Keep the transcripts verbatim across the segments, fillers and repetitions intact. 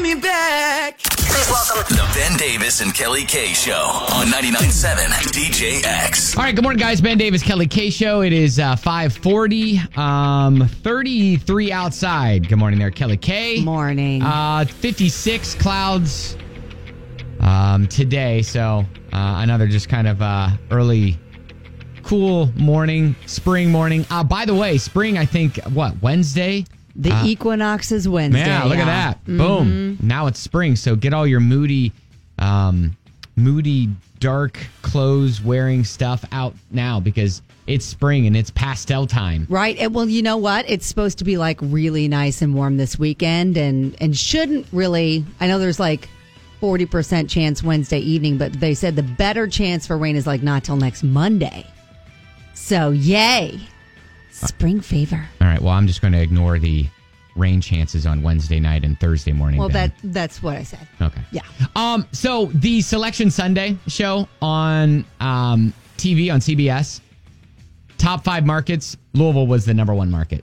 me back. Please welcome the Ben Davis and Kelly K Show on ninety-nine point seven D J X. All right, good morning, guys. Ben Davis, Kelly K Show. It is uh, five forty, um, thirty-three outside. Good morning there, Kelly K. Morning. Uh, fifty-six clouds um, today, so uh, another just kind of uh, early, cool morning, spring morning. Uh, by the way, spring, I think, what, Wednesday? The uh, equinox is Wednesday. Yeah, look yeah. at that. Mm-hmm. Boom. Now it's spring, so get all your moody, um, moody, dark clothes wearing stuff out now because it's spring and it's pastel time. Right. And, well, you know what? It's supposed to be like really nice and warm this weekend and, and shouldn't really. I know there's like forty percent chance Wednesday evening, but they said the better chance for rain is like not till next Monday. So, yay. Spring fever. All right. Well, I'm just going to ignore the rain chances on Wednesday night and Thursday morning. Well, then. that that's what I said. Okay. Yeah. Um. So the Selection Sunday show on um, T V on C B S, top five markets, Louisville was the number one market.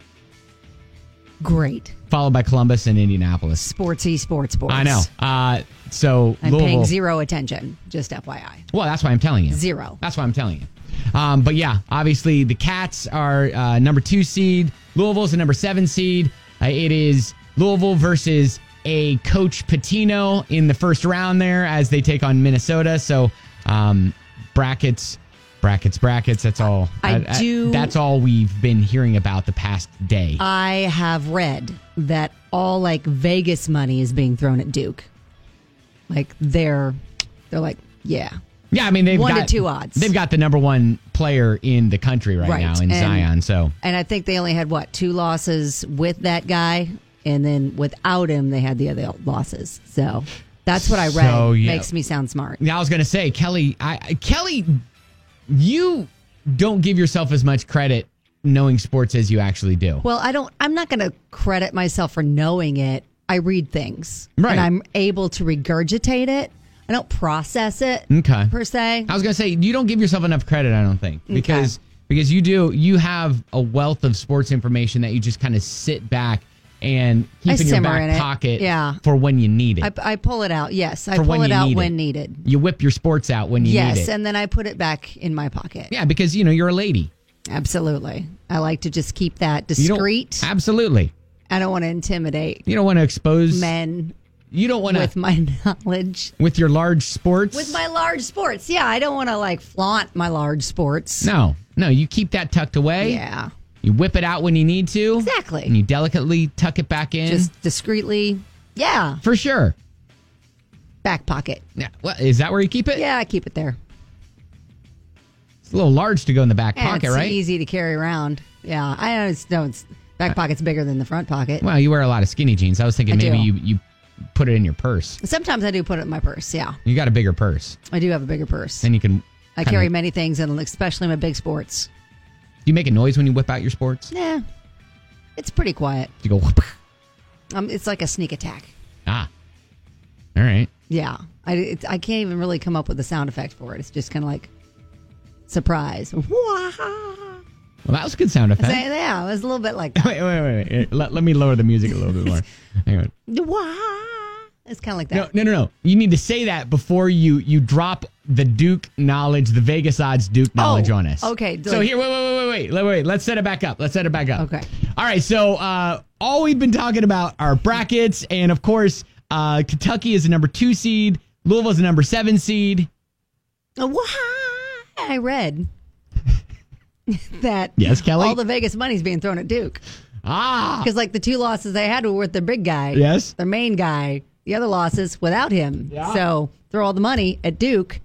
Great. Followed by Columbus and Indianapolis. Sportsy sports sports. I know. Uh, so I'm Louisville, paying zero attention, just F Y I. Well, that's why I'm telling you. Zero. That's why I'm telling you. Um, but yeah, obviously the Cats are uh, number two seed. Louisville's the number seven seed. Uh, it is Louisville versus a Coach Pitino in the first round there as they take on Minnesota. So um, brackets, brackets, brackets. That's all. I uh, do- That's all we've been hearing about the past day. I have read that all like Vegas money is being thrown at Duke. Like they're they're like, yeah. Yeah, I mean they've One to got two odds. They've got the number one player in the country right, Right. now in And- Zion. So And I think they only had what, two losses with that guy, and then without him they had the other losses. So that's what I read. So, yeah. Makes me sound smart. Yeah, I was going to say, Kelly, I, I- Kelly, you don't give yourself as much credit knowing sports as you actually do. Well, I don't I'm not gonna credit myself for knowing it. I read things. Right. And I'm able to regurgitate it. I don't process it Okay. per se. I was going to say, you don't give yourself enough credit, I don't think, because because you do, you have a wealth of sports information that you just kind of sit back and keep I in your simmer back in it. pocket Yeah. for when you need it. I, I pull it out. Yes, I For when pull it you out need when it. needed. You whip your sports out when you Yes, need it. and then I put it back in my pocket. Yeah, because, you know, you're a lady. Absolutely. I like to just keep that You don't- discreet. Absolutely. I don't want to intimidate You don't want to expose. men You don't want to. with my knowledge. With your large sports. With my large sports. Yeah, I don't want to like flaunt my large sports. No, no, you keep that tucked away. Yeah. You whip it out when you need to. Exactly. And you delicately tuck it back in. Just discreetly. Yeah. For sure. Back pocket. Yeah. Well, is that where you keep it? Yeah, I keep it there. It's a little large to go in the back And pocket, it's right? easy to carry around. Yeah. I know it's, no, it's back pocket's bigger than the front pocket. Well, you wear a lot of skinny jeans. I was thinking I maybe do. you, you put it in your purse. Sometimes I do put it in my purse. Yeah. You got a bigger purse. I do have a bigger purse. Then you can. I kinda- carry many things, and especially my big sports. Do you make a noise when you whip out your sports? Yeah. It's pretty quiet. You go, whoop. Um, it's like a sneak attack. Ah. All right. Yeah. I, it's, I can't even really come up with a sound effect for it. It's just kind of like surprise. Wah! Well, that was a good sound effect. Say- Yeah, it was a little bit like Wait, wait, wait. wait. Let, let me lower the music a little bit more. Hang on. Wah! It's kind of like No, that. no, no, no. You need to say that before you you drop the Duke knowledge, the Vegas odds Duke knowledge on us. okay. So here, wait, wait, wait, wait, wait, wait, wait. Let's set it back up. Let's set it back up. Okay. All right. So uh, all we've been talking about are brackets, and of course, uh, Kentucky is the number two seed. Louisville's the number seven seed. Wah! I read that Yes, Kelly? all the Vegas money's being thrown at Duke. Ah. Because like the two losses they had were with their big guy. Yes. Their main guy. The other losses without him. Yeah. So throw all the money at Duke.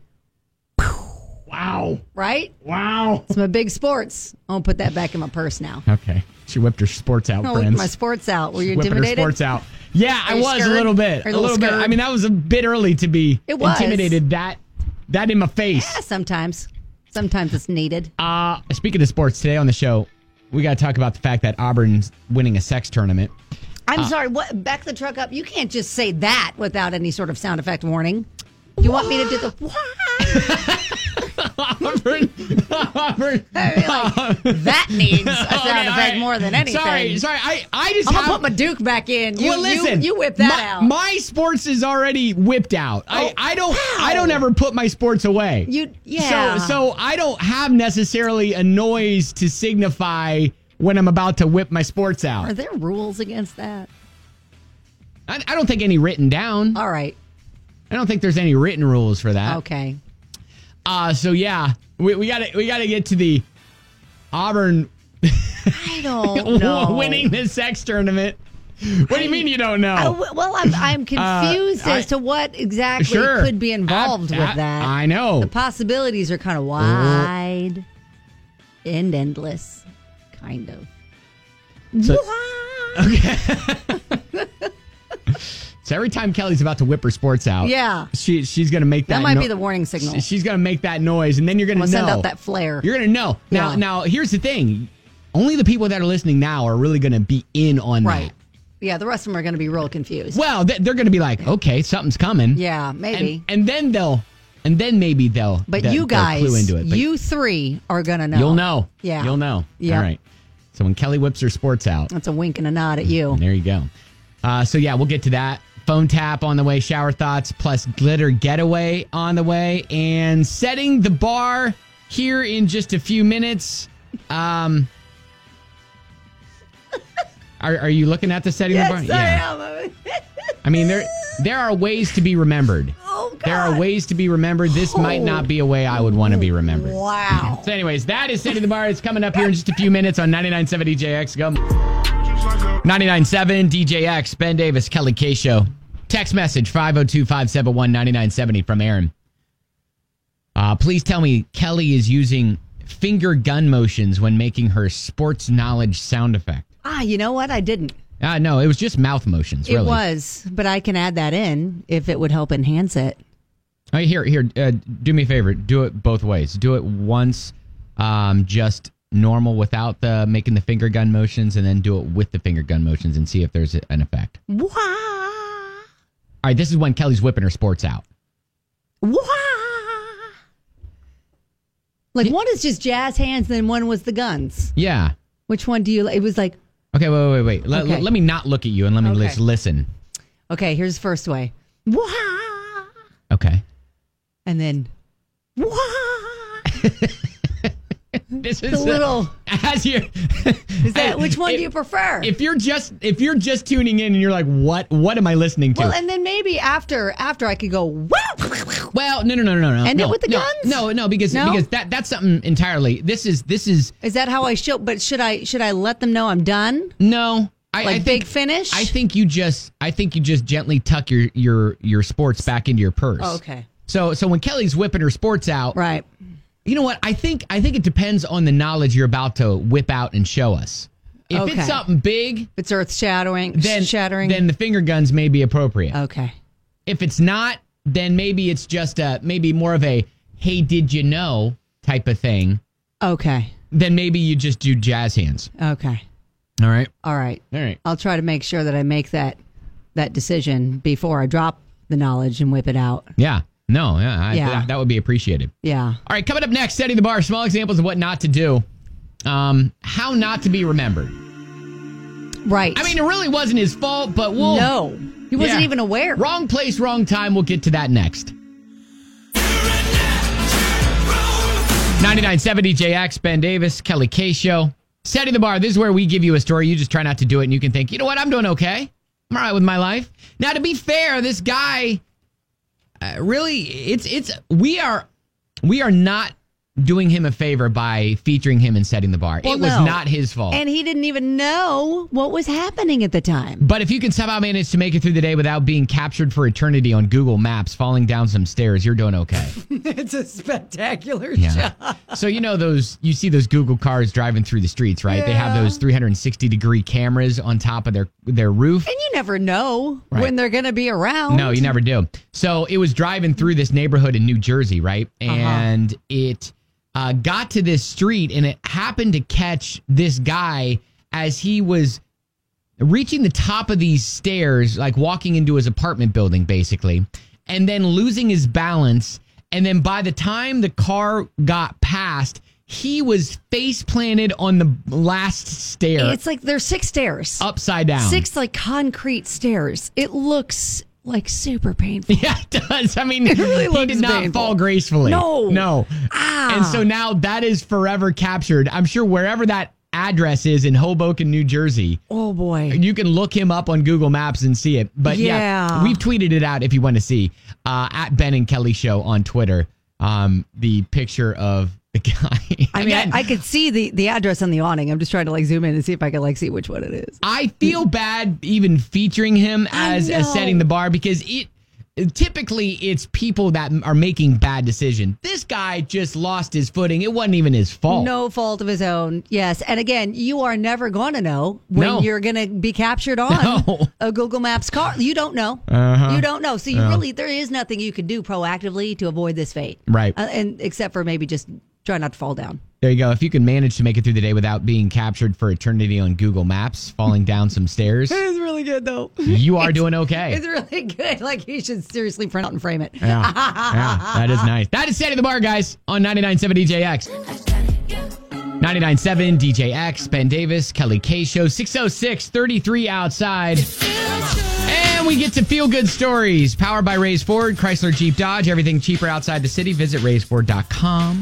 Wow. Right? Wow. It's my big sports. I'll put that back in my purse now. Okay. She whipped her sports out, I'll whip friends. my sports out. Were you Whipping her intimidated? sports out. Yeah, I you was a scared? little bit. Are A you a little little bit. scared? I mean, that was a bit early to be It was. intimidated. That that in my face. Yeah, sometimes. Sometimes it's needed. Uh, speaking of sports, today on the show, we got to talk about the fact that Auburn's winning a sex tournament. I'm Uh, sorry. What? Back the truck up. You can't just say that without any sort of sound effect warning. You want me to do the? Auburn. Auburn. I mean, like, that needs a sound Okay, effect right. more than anything. Sorry, sorry. I, I just I'm have... gonna put my Duke back in. You, well, listen. you, you whip that my, out. My sports is already whipped out. Oh, I, I don't. wow. I don't ever put my sports away. You, yeah. So, so I don't have necessarily a noise to signify when I'm about to whip my sports out. Are there rules against that? I, I don't think any written down. All right. I don't think there's any written rules for that. Okay. Uh so yeah, we we got to we got to get to the Auburn I don't know. winning the sex tournament. What do you mean you don't know? I, well, I'm I'm confused Uh, I- as to what exactly Sure. could be involved I- with I- that. I know. The possibilities are kind of wide and endless, kind of. So- So every time Kelly's about to whip her sports out, Yeah. she she's gonna make that. That might no- be the warning signal. She's gonna make that noise, and then you're gonna I'm gonna know. send out that flare. You're gonna know. Now, Yeah. now here's the thing: only the people that are listening now are really gonna be in on Right. that. Yeah, the rest of them are going to be real confused. Well, they- they're gonna be like, okay, something's coming. Yeah, maybe. And, and then they'll, and then maybe they'll. But they'll- you they'll guys, clue into it. But you three are going to know. you'll know. Yeah. You'll know. Yep. All right. So when Kelly whips her sports out, That's a wink and a nod at you. there you go. Uh, so yeah, we'll get to that. Phone tap on the way, shower thoughts, plus glitter getaway on the way, and setting the bar here in just a few minutes. Um, are, are you looking at the setting Yes, the bar? I am. I mean, there there are ways to be remembered. Oh, God. There are ways to be remembered. This might not be a way I would want to be remembered. Wow. So anyways, that is Setting the Bar. It's coming up here in just a few minutes on ninety-nine point seven D J X. Go. ninety-nine point seven D J X, Ben Davis, Kelly K Show. Text message five oh two, five seven one, nine nine seven oh from Aaron. Uh, please tell me Kelly is using finger gun motions when making her sports knowledge sound effect. Ah, you know what? I didn't. Uh, no, it was just mouth motions, really. It was, but I can add that in if it would help enhance it. Oh, here, here, uh, do me a favor. Do it both ways. Do it once, um, just normal without the making the finger gun motions, and then do it with the finger gun motions and see if there's an effect. Wah! All right, this is when Kelly's whipping her sports out. Wah! Like one is just jazz hands, then one was the guns. Yeah. Which one do you like? It was like, Okay, wait, wait, wait. Let, Okay. let, let me not look at you and let me Okay. just listen. okay, here's the first way. Wah! Okay. And then, wah! This The is little, as you. is that, which one if, do you prefer? If you're just if you're just tuning in and you're like, what what am I listening to? Well, and then maybe after after I could go, wow! Well, no, no, no, no, no. End it no, with the no, guns? No, no, because No? because that that's something entirely. This is this is Is that how I show? But should I should I let them know I'm done? no. I, Like I big think, finish? I think you just I think you just gently tuck your your your sports back into your purse. Oh, okay. So so when Kelly's whipping her sports out, Right. you know what? I think I think it depends on the knowledge you're about to whip out and show us. If Okay. it's something big, If it's earth shattering, then shattering. then the finger guns may be appropriate. okay. If it's not, then maybe it's just a maybe more of a hey, did you know type of thing. Okay. Then maybe you just do jazz hands. Okay. All right. All right. All right. I'll try to make sure that I make that that decision before I drop the knowledge and whip it out. Yeah. No, yeah, I, Yeah. That, that would be appreciated. Yeah. All right, coming up next, Setting the Bar, small examples of what not to do. Um, how not to be remembered. Right. I mean, it really wasn't his fault, but we'll... no. He wasn't Yeah. even aware. Wrong place, wrong time. We'll get to that next. ninety-nine point seven D J X, Ben Davis, Kelly K Show. Setting the Bar. This is where we give you a story. You just try not to do it, and you can think, you know what? I'm doing okay. I'm all right with my life. Now, to be fair, this guy... Uh, really, it's it's we are we are not doing him a favor by featuring him and Setting the Bar. Well, it was no. not his fault. And he didn't even know what was happening at the time. But if you can somehow manage to make it through the day without being captured for eternity on Google Maps, falling down some stairs, you're doing okay. It's a spectacular Yeah. So you know those you see those Google cars driving through the streets, right? They have Yeah. those three hundred sixty degree cameras on top of their their roof. And you never know Right. when they're going to be around. No, you never do. So it was driving through this neighborhood in New Jersey, right? And it uh, got to this street, and it happened to catch this guy as he was reaching the top of these stairs, like walking into his apartment building, basically, and then losing his balance And then by the time the car got past, he was face planted on the last stair. It's like there's six stairs. Upside down. Six like concrete stairs. It looks like super painful. Yeah, it does. I mean, It really he looks did not painful. fall gracefully. No. No. Ah. And so now that is forever captured. I'm sure wherever that address is in Hoboken, New Jersey, Oh boy. you can look him up on Google Maps and see it. But yeah, Yeah. we've tweeted it out if you want to see. Uh, at Ben and Kelly Show on Twitter, um, the picture of the guy. I mean, Again, I, I could see the, the address on the awning. I'm just trying to like zoom in and see if I can like see which one it is. I feel bad even featuring him I as, as know. setting the bar because it typically it's people that are making bad decisions. This guy just lost his footing. It wasn't even his fault. No fault of his own. Yes. And again, you are never going to know when No. you're going to be captured on No. a Google Maps car. You don't know. Uh-huh. You don't know. So you really, there is nothing you can do proactively to avoid this fate. Right. Uh, and except for maybe just try not to fall down. There you go. If you can manage to make it through the day without being captured for eternity on Google Maps, falling down some stairs, It's really good though. you are doing okay. It's really good. Like you should seriously print out and frame it. Yeah, yeah, that is nice. That is Setting the Bar, guys, on ninety-nine point seven D J X. ninety-nine point seven D J X, Ben Davis, Kelly K Show, six oh six, thirty-three outside. And we get to Feel Good Stories, powered by Raise Ford, Chrysler Jeep Dodge. Everything cheaper outside the city. Visit raise ford dot com.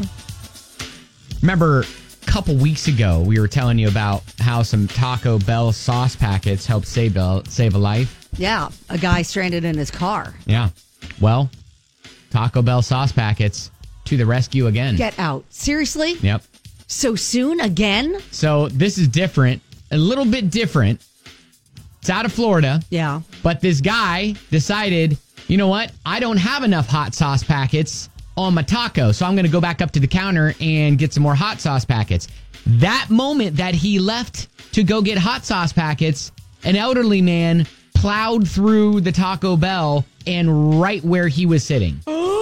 Remember, a couple weeks ago, we were telling you about how some Taco Bell sauce packets helped save a, save a life. Yeah. A guy stranded in his car. Yeah. Well, Taco Bell sauce packets to the rescue again. Get out. Seriously? Yep. So soon again? So this is different, a little bit different. It's out of Florida, Yeah. but this guy decided, you know what? I don't have enough hot sauce packets on my taco, so I'm going to go back up to the counter and get some more hot sauce packets. That moment that he left to go get hot sauce packets, an elderly man plowed through the Taco Bell and right where he was sitting.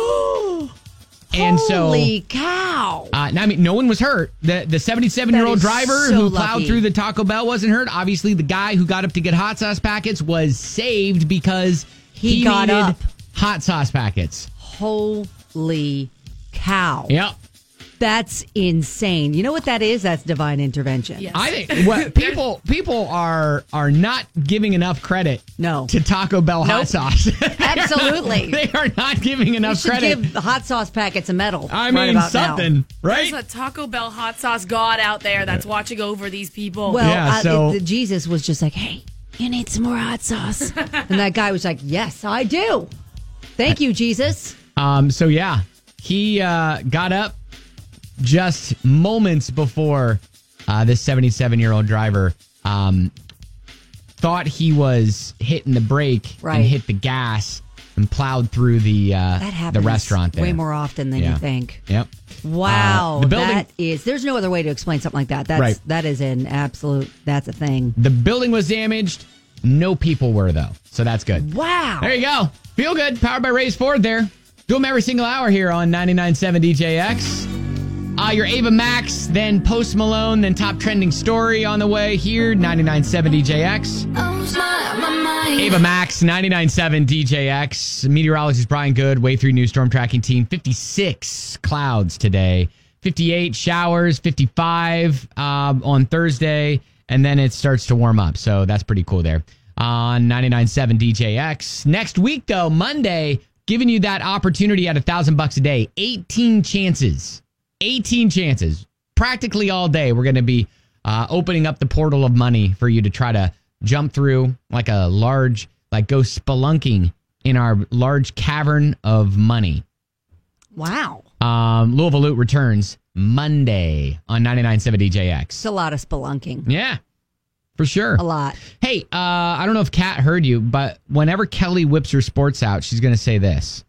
And so, Holy cow. uh, now, I mean, no one was hurt. The the seventy-seven-year-old That is driver so who plowed lucky. through the Taco Bell wasn't hurt. Obviously, the guy who got up to get hot sauce packets was saved because he, He got needed up. hot sauce packets. Holy cow. Yep. That's insane. You know what that is? That's divine intervention. Yes. I think what people people are are not giving enough credit No. to Taco Bell hot Nope. sauce. Absolutely. They are not giving You enough should credit. give the hot sauce packets a medal. I right mean, about something, now. right? There's a Taco Bell hot sauce god out there that's watching over these people. Well, Yeah, uh, so- it- the Jesus was just like, hey, you need some more hot sauce. And that guy was like, yes, I do. Thank you, Jesus. Um, so yeah, he uh, got up just moments before uh, this seventy-seven-year-old driver um, thought he was hitting the brake Right. and hit the gas and plowed through the uh, That the happens restaurant there. way more often than Yeah. you think. Yep. Wow. Uh, the building- That is, there's no other way to explain something like that. That's, Right. That is an absolute, that's a thing. The building was damaged. No people were though, so that's good. Wow. There you go. Feel good. Powered by Raise Ford there. Do them every single hour here on ninety-nine point seven D J X. Uh, your Ava Max, then Post Malone, then top trending story on the way here, ninety-nine point seven D J X. Ava Max, ninety-nine point seven D J X. Meteorologist Brian Good, Way through New Storm Tracking Team. fifty-six clouds today. fifty-eight showers, fifty-five um, on Thursday, and then it starts to warm up. So that's pretty cool there on ninety-nine point seven D J X. Next week, though, Monday, giving you that opportunity at a thousand bucks a day. eighteen chances. eighteen chances. Practically all day, we're going to be uh, opening up the portal of money for you to try to jump through like a large, like go spelunking in our large cavern of money. Wow. Um, Louisville Loot returns Monday on ninety-nine point seven D J X. It's a lot of spelunking. Yeah, for sure. A lot. Hey, uh, I don't know if Kat heard you, but whenever Kelly whips her sports out, she's going to say this.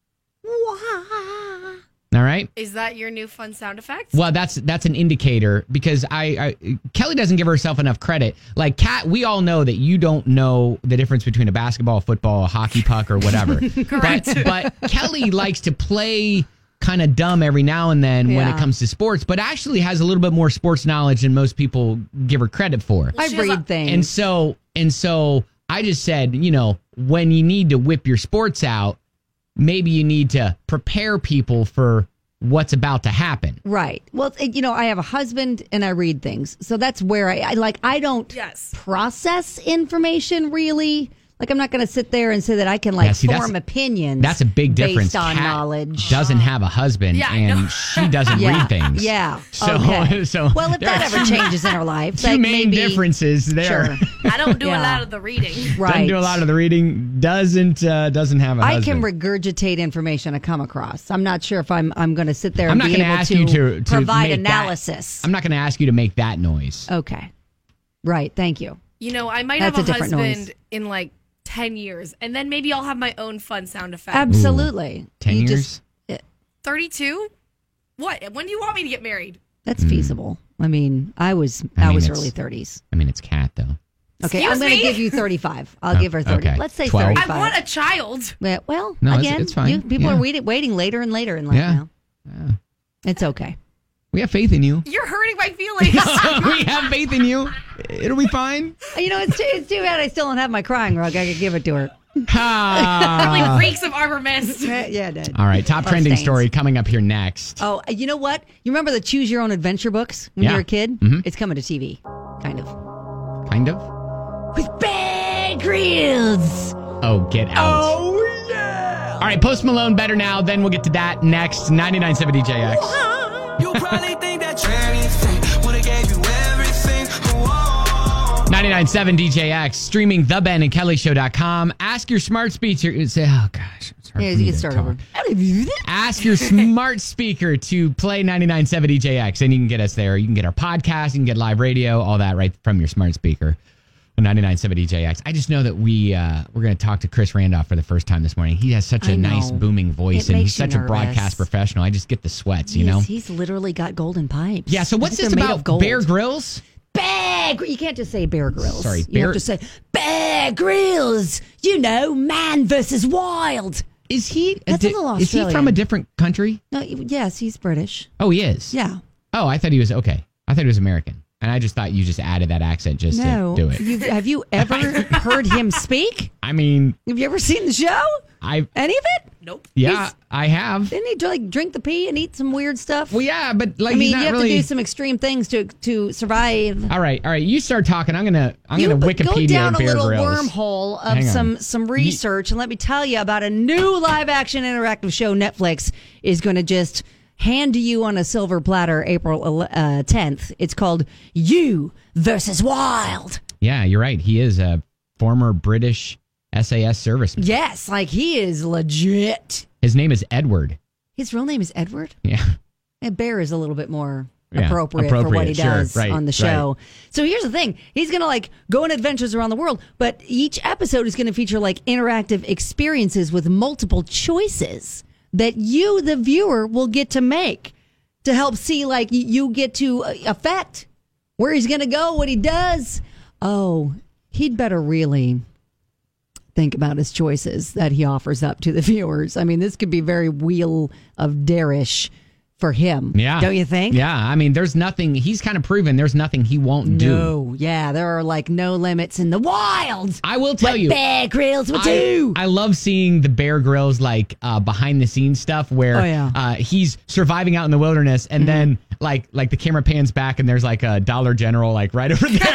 All right? Is that your new fun sound effect? Well, that's that's an indicator because I, I Kelly doesn't give herself enough credit. Like Kat, we all know that you don't know the difference between a basketball, football, a hockey puck, or whatever. Correct. But, but Kelly likes to play kind of dumb every now and then when it Yeah. comes to sports, but actually has a little bit more sports knowledge than most people give her credit for. I She has read a- things. And so and so I just said, you know, when you need to whip your sports out, maybe you need to prepare people for what's about to happen. Right. Well, you know, I have a husband and I read things. So that's where I, I like, I don't Yes. process information really. Like, I'm not going to sit there and say that I can, like, Yeah, see, that's- form opinions. That's a big difference. Based on Kat knowledge. doesn't have a husband, Yeah, I and know. she doesn't yeah. read things. Yeah. So, okay. so well, if there that are ever changes in her life, two like main maybe, differences there. Sure. I don't do Yeah. a lot of the reading. Right. Doesn't do a lot of the reading. Doesn't uh, doesn't have a I husband. can regurgitate information I come across. I'm not sure if I'm I'm going to sit there I'm and not be going to able ask to, you to, to provide make analysis. That, I'm not going to ask you to make that noise. Okay. Right. Thank you. You know, I might That's have a a, different husband noise. in like ten years, and then maybe I'll have my own fun sound effect. Absolutely. Ten You years? just- thirty-two? What? When do you want me to get married? that's feasible. I mean, I was I I, mean, was it's- early thirties. I mean, it's Kat though. Okay, Excuse I'm going to me? give you thirty-five. I'll give her thirty. okay. Let's say twelve. thirty-five. I want a child. Yeah, well, No, it's- again, it's fine. you- people Yeah. are waiting, waiting later and later in life Yeah. now. It's okay. We have faith in you. You're hurting my feelings. We have faith in you. It'll be fine. You know, it's too, it's too bad I still don't have my crying rug. I could give it to her. Ah. Probably reeks of Arbor Mist. Yeah, yeah, it did. All right, top Love trending stains. story coming up here next. Oh, you know what? You remember the Choose Your Own Adventure books when Yeah. you were a kid? Mhm. It's coming to T V, kind of. Kind of. With Bear Grylls. Oh, get out. Oh, yeah. All right, Post Malone, Better Now. Then we'll get to that next. ninety-nine point seven D J X. You probably think that you're anything. Would've gave you everything. Whoa. ninety-nine point seven D J X. Streaming the Ben and Kelly Show dot com. Ask your smart speaker. Say, oh, gosh. It's hard Yeah, for me you to can start talk. over. Ask your smart speaker to play ninety-nine point seven D J X, and you can get us there. You can get our podcast, you can get live radio, all that right from your smart speaker. ninety-nine point seven D J X. I just know that we, uh, we're going to talk to Chris Randolph for the first time this morning. He has such a I know. nice booming voice, It and makes he's you such a nervous. broadcast professional. I just get the sweats, you He's- know? He's literally got golden pipes. Yeah, so I what's think this they're made about of gold. Bear Grylls? Bear Gr- You can't just say Bear Grylls. Sorry, you Bear- have to say Bear Grylls. You know, man versus wild. Is he, That's a little is he from Australian. a different country? No, yes, he's British. Oh, he is? Yeah. Oh, I thought he was, okay. I thought he was American. And I just thought you just added that accent just No. to do it. You've, have you ever heard him speak? I mean, Have you ever seen the show? I, Any of it? Nope. yeah, He's- I have. Didn't he like drink the pee and eat some weird stuff? Well, yeah, but like I mean, he's you not have really. to do some extreme things to to survive. All right, all right. You start talking. I'm gonna, I'm you gonna b- Wikipedia go down a Bear little Grylls. wormhole of Hang on. some some research, and let me tell you about a new live action interactive show Netflix is going to just hand to you on a silver platter April uh, tenth. It's called You versus Wild. Yeah, you're right. He is a former British S A S serviceman. Yes, like he is legit. His name is Edward. His real name is Edward. Yeah. And Bear is a little bit more Yeah, appropriate, for what he appropriate, sure, does right, on the show. So here's the thing. He's going to like go on adventures around the world, but each episode is going to feature like interactive experiences with multiple choices that you, the viewer, will get to make to help see like y- you get to uh, affect where he's going to go, what he does. Oh, he'd better really think about his choices that he offers up to the viewers. I mean, this could be very Wheel of Darish for him. Yeah. Don't you think? Yeah. I mean, there's nothing. He's kind of proven there's nothing he won't do. No. Yeah, there are like no limits in the wild. I will tell What you. Bear Grylls will I, do. I love seeing the Bear Grylls like uh, behind the scenes stuff where Oh, yeah. Mm-hmm. uh, he's surviving out in the wilderness, and then like like the camera pans back and there's like a Dollar General like right over there,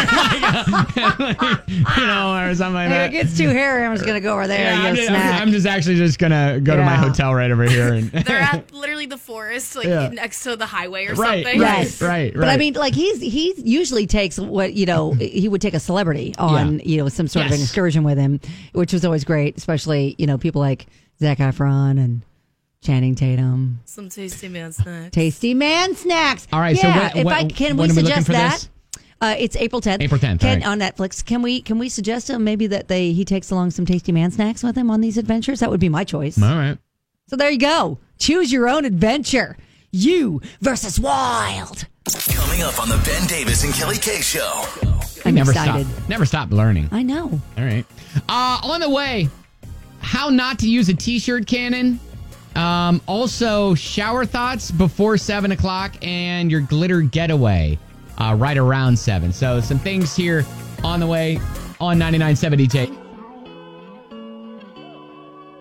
like, uh, you know, or something like If that. it gets too hairy, I'm just going to go over there Yeah, and I'm, get a just, I'm, snack. I'm just actually just gonna go to my Yeah. hotel right over here and They're at literally the forest, like Yeah. next to the highway or right, something. right, Yes. right, right. But I mean, like he's he usually takes what you know he would take a celebrity on Yeah. you know some sort of an Yes. excursion with him, which was always great, especially you know people like Zac Efron and Channing Tatum. Some tasty man snacks. Tasty man snacks. All right, so Yeah, when- if when- I can when we are we looking suggest for that? this? Uh, it's April tenth. April tenth, Can, all on Netflix. Can we can we suggest uh, maybe that they he takes along some tasty man snacks with him on these adventures? That would be my choice. All right. So there you go. Choose your own adventure. You versus wild. Coming up on the Ben Davis and Kelly K Show. I'm never excited. Stop, never stop learning. I know. All right. Uh, on the way, how not to use a t-shirt cannon. Um, also, shower thoughts before seven o'clock and your glitter getaway uh, right around seven. So some things here on the way on ninety-nine point seven D J.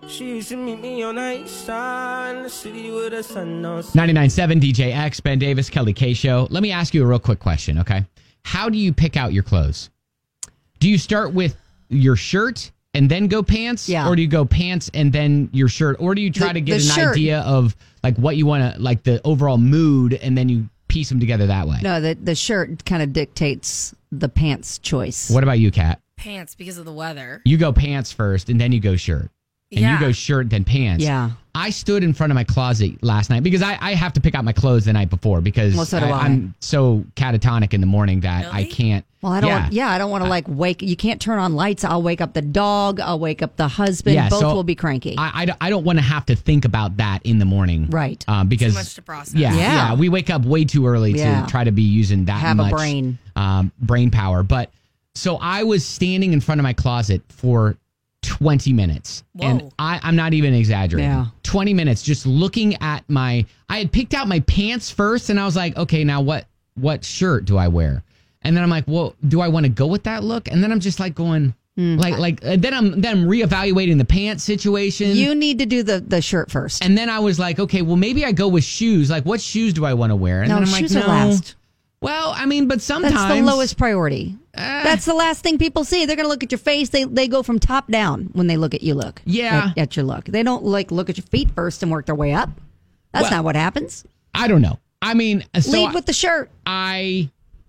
She used to meet me on the east side in the city with the sun on. ninety-nine point seven D J X, Ben Davis, Kelly K Show. Let me ask you a real quick question, okay? How do you pick out your clothes? Do you start with your shirt and then go pants? Yeah. Or do you go pants and then your shirt? Or do you try The- to get the an shirt. idea of like what you want to, like the overall mood, and then you piece them together that way? No, the, the shirt kind of dictates the pants choice. What about you, Kat? Pants because of the weather. You go pants first and then you go shirt. And Yeah. you go shirt, then pants. Yeah. I stood in front of my closet last night because I, I have to pick out my clothes the night before because Well, so do I. am so catatonic in the morning that I Really? can't. Well, I don't. Yeah. Want, yeah, I don't want to like wake. You can't turn on lights. I'll wake up the dog. I'll wake up the husband. Yeah, Both so will be cranky. I, I, don't- I don't want to have to think about that in the morning. Right. Um, because Too much to process. Yeah, yeah. Yeah. We wake up way too early Yeah. to try to be using that Have a much brain. Um, brain power. But so I was standing in front of my closet for twenty minutes. Whoa. And I, I'm not even exaggerating. Yeah. twenty minutes just looking at my, I had picked out my pants first and I was like, okay, now what, what shirt do I wear? And then I'm like, well, do I want to go with that look? And then I'm just like going, like, like, uh, then I'm, then I'm reevaluating the pants situation. you need to do the the shirt first. And then I was like, okay, well, maybe I go with shoes. Like, what shoes do I want to wear? And no, then I'm shoes like, are no. last. Well, I mean, but sometimes That's the lowest priority. Uh, That's the last thing people see. They're going to look at your face. They they go from top down when they look at you. Look. Yeah. At, at your look. They don't like look at your feet first and work their way up. That's Well, not what happens. I don't know. I mean, so Lead with the shirt. I,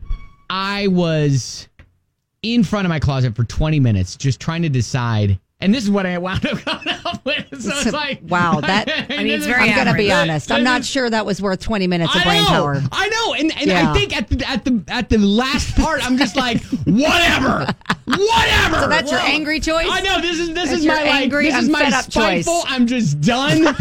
I was in front of my closet for twenty minutes, just trying to decide. And this is what I wound up coming up with. So it's like, Wow, that- I mean, it's very I'm going to be average. honest. I'm not sure that was worth twenty minutes of I brain know, power. I know, and, and Yeah. I think at the at the at the last part, I'm just like, whatever, whatever. So that's your angry choice? I know this is this That's is your my like, angry, this is I'm my fed up spiteful. choice. I'm just done.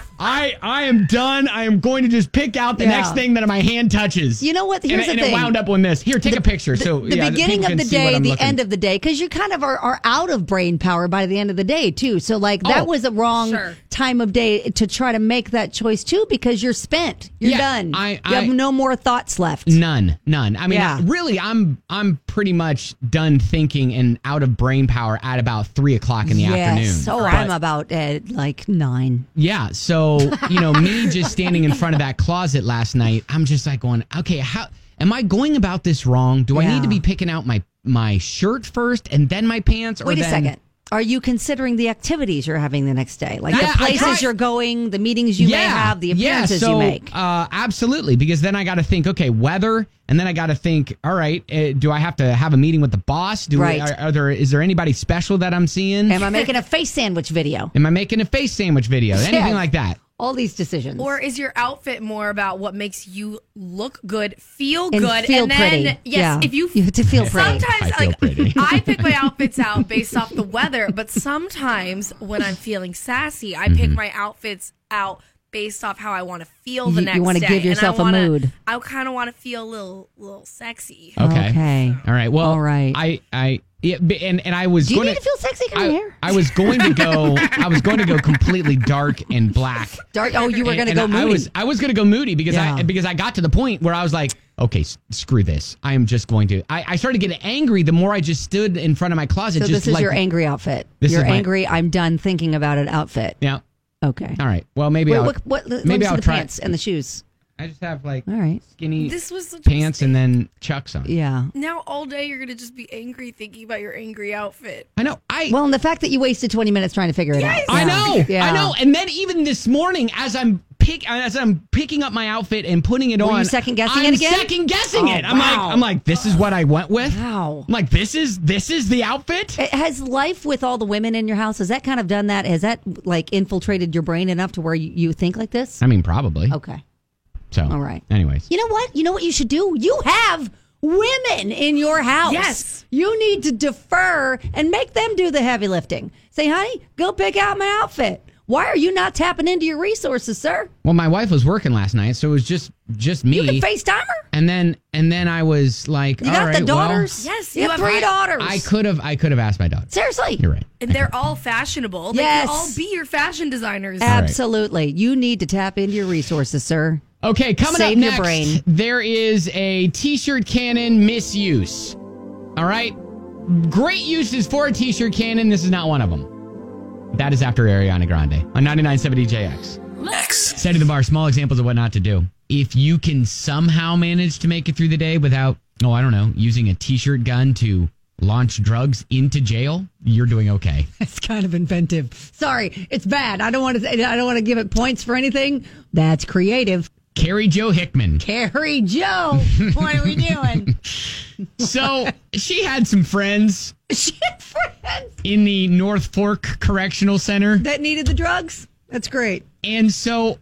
I I am done. I am going to just pick out the Yeah. next thing that my hand touches. You know what? Here's and, the and thing. it wound up on this. Here, take a picture. The, so the yeah, beginning people of can the see what day, I'm the looking. end of the day, because you kind of are, are out of brain power by the end of the day too. So like that Oh, was a wrong sure. time of day to try to make that choice too, because you're spent. You're Yeah, done. I- you I- have no more thoughts left. None, none. I mean, Yeah. really, I'm I'm pretty much done thinking and out of brain power at about three o'clock in the afternoon. Yes. So But- I'm about at like nine. Yeah. So, you know, me just standing in front of that closet last night, I'm just like going, okay, how am I going about this wrong? Do I Yeah. need to be picking out my my shirt first and then my pants? Or Wait a then, second. Are you considering the activities you're having the next day? Like Yeah, the I places try- you're going, the meetings you may have, the appearances yeah, so, you make? Uh, absolutely. Because then I got to think, okay, weather. And then I got to think, all right, uh, do I have to have a meeting with the boss? Do Right. I, are, are there, is there anybody special that I'm seeing? Am I making a face sandwich video? Am I making a face sandwich video? Anything Yes. like that? All these decisions. Or is your outfit more about what makes you look good, feel And good, feel and then pretty. yes, Yeah. if you You have to feel pretty. sometimes I feel like pretty. I pick my outfits out based off the weather, but sometimes when I'm feeling sassy, I pick Mm-hmm. my outfits out based off how I want to feel the You- you next wanna day. give And I yourself a wanna- mood. I kind of want to feel a little, little sexy. Okay. Okay. All right. Well, All right. I, I, yeah, b- and, and I was Do you going need to feel sexy? Come I, here. I was going to go. I was going to go completely dark and black. Dark. Oh, you were And- going to and go I moody. was. I was going to go moody because Yeah. I because I got to the point where I was like, okay, s- screw this. I am just going to. I, I started getting angry the more I just stood in front of my closet. so just this is like, your angry outfit. This Your is my- angry, I'm done thinking about it outfit. Yeah. Okay. All right. Well, maybe Wait, I'll. what, what, let maybe me see I'll the try. pants and the shoes. I just have like All right. skinny This was such a pants and then chucks on. Yeah. Now all day you're gonna just be angry thinking about your angry outfit. I know. I. Well, and the fact that you wasted twenty minutes trying to figure it out. I Yeah. know, Yeah. I know. And then even this morning, as I'm pick, as I'm picking up my outfit and putting it Were on, you second-guessing I'm it again? Second guessing Oh, it. I'm like, wow. I'm like, this is what I went with. Wow. I'm like, this is this is the outfit. Eh, Has life with all the women in your house, has that kind of done that? Has that like infiltrated your brain enough to where you, you think like this? I mean, probably. Okay. So, All right. Anyways, You know what? You know what you should do? You have women in your house. Yes. You need to defer and make them do the heavy lifting. Say, honey, go pick out my outfit. Why are you not tapping into your resources, sir? well, my wife was working last night, so it was just just me. You can FaceTime her. and then and then I was like, You all got right, the daughters? Yes, You, you have have- three I- daughters. well, I could have I could have asked my daughter. Seriously. You're right. And they're all fashionable. They Yes. can all be your fashion designers. Absolutely. You need to tap into your resources, sir. Okay, coming Save up your next, brain. there is a t-shirt cannon misuse. All right? Great uses for a t-shirt cannon. This is not one of them. That is after Ariana Grande on ninety-nine point seven D J X. Next. Setting the bar, small examples of what not to do. If you can somehow manage to make it through the day without, oh, I don't know, using a t-shirt gun to launch drugs into jail, you're doing okay. It's kind of inventive. Sorry, it's bad. I don't want to. I don't want to give it points for anything. That's creative. Carrie Joe Hickman. Carrie Joe, what are we doing? So she had some friends She had friends in the North Fork Correctional Center. that needed the drugs. That's great. And so,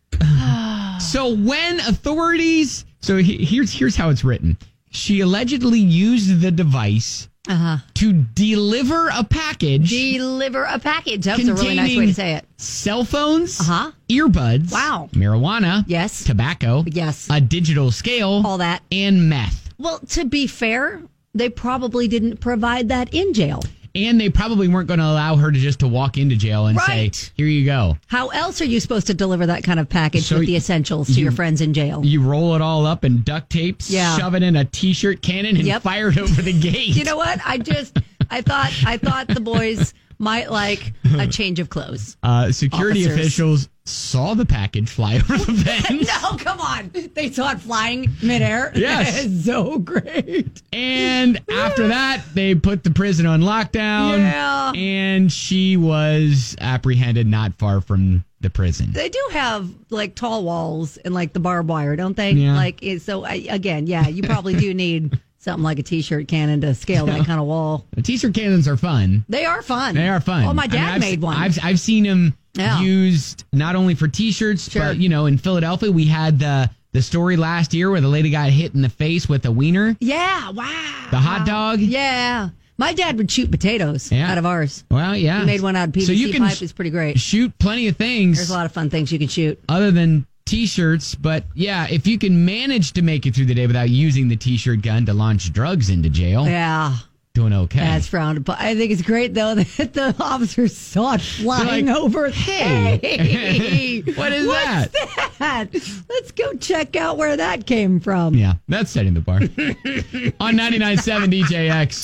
so when authorities, so he- here's here's how it's written. She allegedly used the device Uh huh. to deliver a package, Deliver a package. That's a really nice way to say it. cell phones, Uh-huh. earbuds, Wow. marijuana, Yes. tobacco, Yes. a digital scale, All that. and meth. Well, to be fair, they probably didn't provide that in jail. And they probably weren't going to allow her to just to walk into jail and Right. say, "Here you go." How else are you supposed to deliver that kind of package So with the essentials to you- your friends in jail? You roll it all up in duct tape, Yeah. shove it in a t-shirt cannon, and Yep. fire it over the gate. You know what? I just I thought I thought the boys might like a change of clothes. Uh, security Officers. officials saw the package fly over the fence. No, come on. They saw it flying midair. Yes. So great. And after that, they put the prison on lockdown. Yeah. And she was apprehended not far from the prison. They do have like tall walls and like the barbed wire, don't they? Yeah. Like it- so. I, again, yeah, you probably do need something like a t-shirt cannon to scale that kind of wall. The t-shirt cannons are fun. They are fun. They are fun. Oh, my I mean, dad I've- made one. I've I've seen them Yeah. used not only for t-shirts, Sure. but you know, in Philadelphia, we had the the story last year where the lady got hit in the face with a wiener. Yeah. Wow. The hot dog. Yeah. My dad would shoot potatoes Yeah. out of ours. Well, yeah. He made one out of P V C so you can pipe. sh- It's pretty great. shoot plenty of things. There's a lot of fun things you can shoot. other than t-shirts, but yeah, if you can manage to make it through the day without using the t-shirt gun to launch drugs into jail, Yeah. doing okay. That's frowned upon. I think it's great though that the officers saw it flying like, over. "Hey, Hey, what is what's that?" that? Let's go check out where that came from. Yeah, that's setting the bar. On ninety-nine point seven D J X.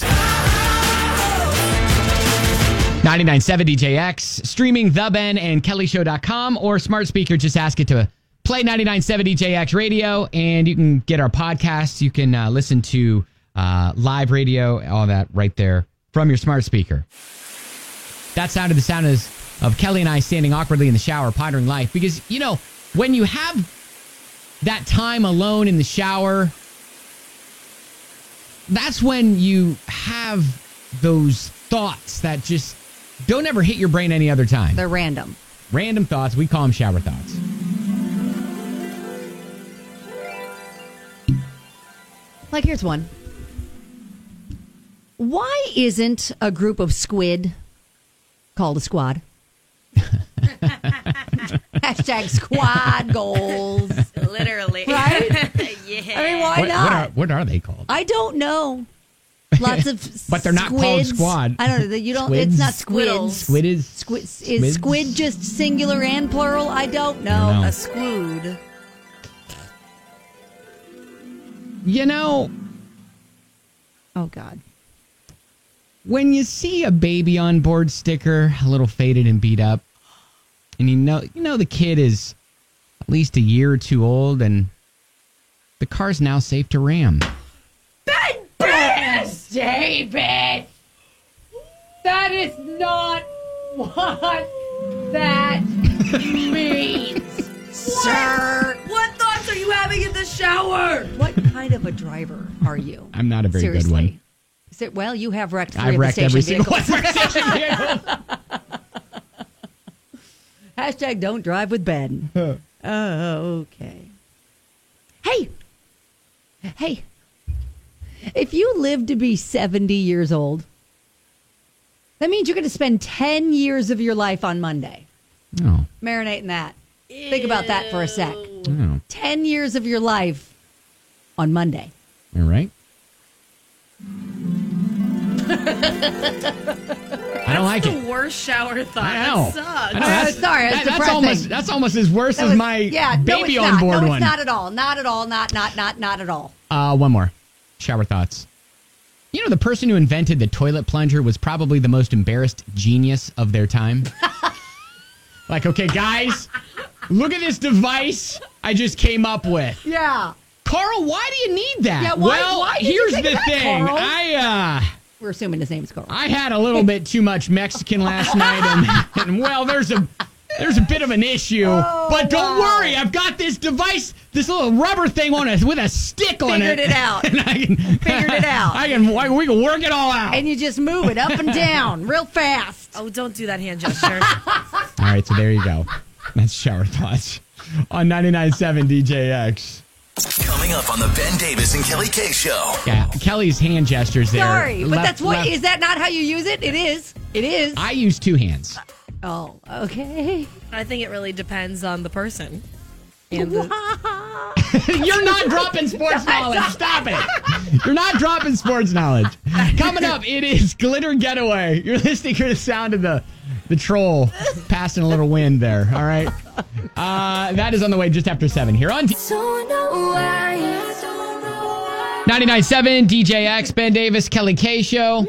ninety-nine point seven D J X, streaming The Ben and Kelly Show dot com or smart speaker. Just ask it to play ninety-nine point seven D J X radio, and you can get our podcasts. You can uh, listen to uh, live radio, all that right there from your smart speaker. That sounded the sound is of Kelly and I standing awkwardly in the shower, pondering life. Because, you know, when you have that time alone in the shower, that's when you have those thoughts that just don't ever hit your brain any other time. They're random. Random thoughts. We call them shower thoughts. Like, here's one. Why isn't a group of squid called a squad? Hashtag squad goals. Literally. Right? Yeah. I mean, why What, not? what, are, what are they called? I don't know. Lots of But they're not called squids. squad. I don't know. You don't. Squids? It's not Squiddles. squids. Squid is... Squid is Squids? squid just singular and plural? I don't know. I don't know. A squood. You know, Oh God. when you see a baby on board sticker, a little faded and beat up, and you know, you know the kid is at least a year or two old, and the car's now safe to ram. Yes, David. That is not what that means, sir. What thoughts are you having in the shower? What kind of a driver are you? I'm not a very Seriously. good one. Is it, well, you have wrecked three I've of wrecked the every station single vehicles. station vehicle. Hashtag don't drive with Ben. Oh, okay. Hey, hey, if you live to be seventy years old, that means you're going to spend ten years of your life on Monday. Oh, Marinate in that. Think about that for a sec. oh, ten years of your life on Monday. all right. I don't like the it. worst shower thought. I know. That sucks. I know. That's, Uh, sorry, that's that- that's depressing. almost that's almost as worse That as was- my yeah, no, baby it's on not. board no, one. it's not at all. Not at all. Not, not, not, not at all. Uh, one more. Shower thoughts. You know, the person who invented the toilet plunger was probably the most embarrassed genius of their time. Like, okay, guys, look at this device I just came up with. Yeah. Carl, why do you need that? Yeah, why- well, why did you here's think the of that, thing. Carl? I, uh... We're assuming his name's Carl. I had a little bit too much Mexican last night, and, and well, there's a there's a bit of an issue. Oh, but don't wow. worry, I've got this device, this little rubber thing on it with a stick on Figured it. it out. And I can, Figured it out. I can we can work it all out. And you just move it up and down real fast. Oh, don't do that hand gesture. All right, so there you go. That's Shower Thoughts on ninety-nine point seven D J X. Coming up on the Ben Davis and Kelly K Show. Yeah, Kelly's hand gestures there. Sorry, but Left- that's what left- is that not how you use it? It is. It is. I use two hands. oh, okay. I think it really depends on the person. And the, You're not dropping sports knowledge. Stop it. You're not dropping sports knowledge. Coming up, it is Glitter Getaway. You're listening to the sound of the, the troll passing a little wind there. All right. Uh, that is on the way just after seven here on ninety-nine point seven D J X, Ben Davis, Kelly K Show.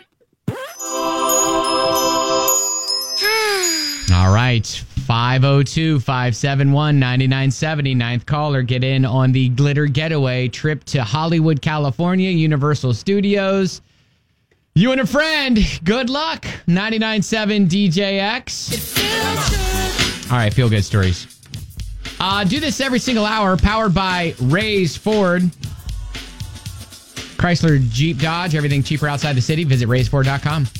All right. five oh two, five seven one, nine nine seven oh. Ninth caller. Get in on the Glitter Getaway trip to Hollywood, California, Universal Studios. You and a friend. Good luck. ninety-nine point seven D J X. All right. Feel good stories. Uh, do this every single hour. Powered by Ray's Ford. Chrysler, Jeep, Dodge. Everything cheaper outside the city. Visit rays ford dot com.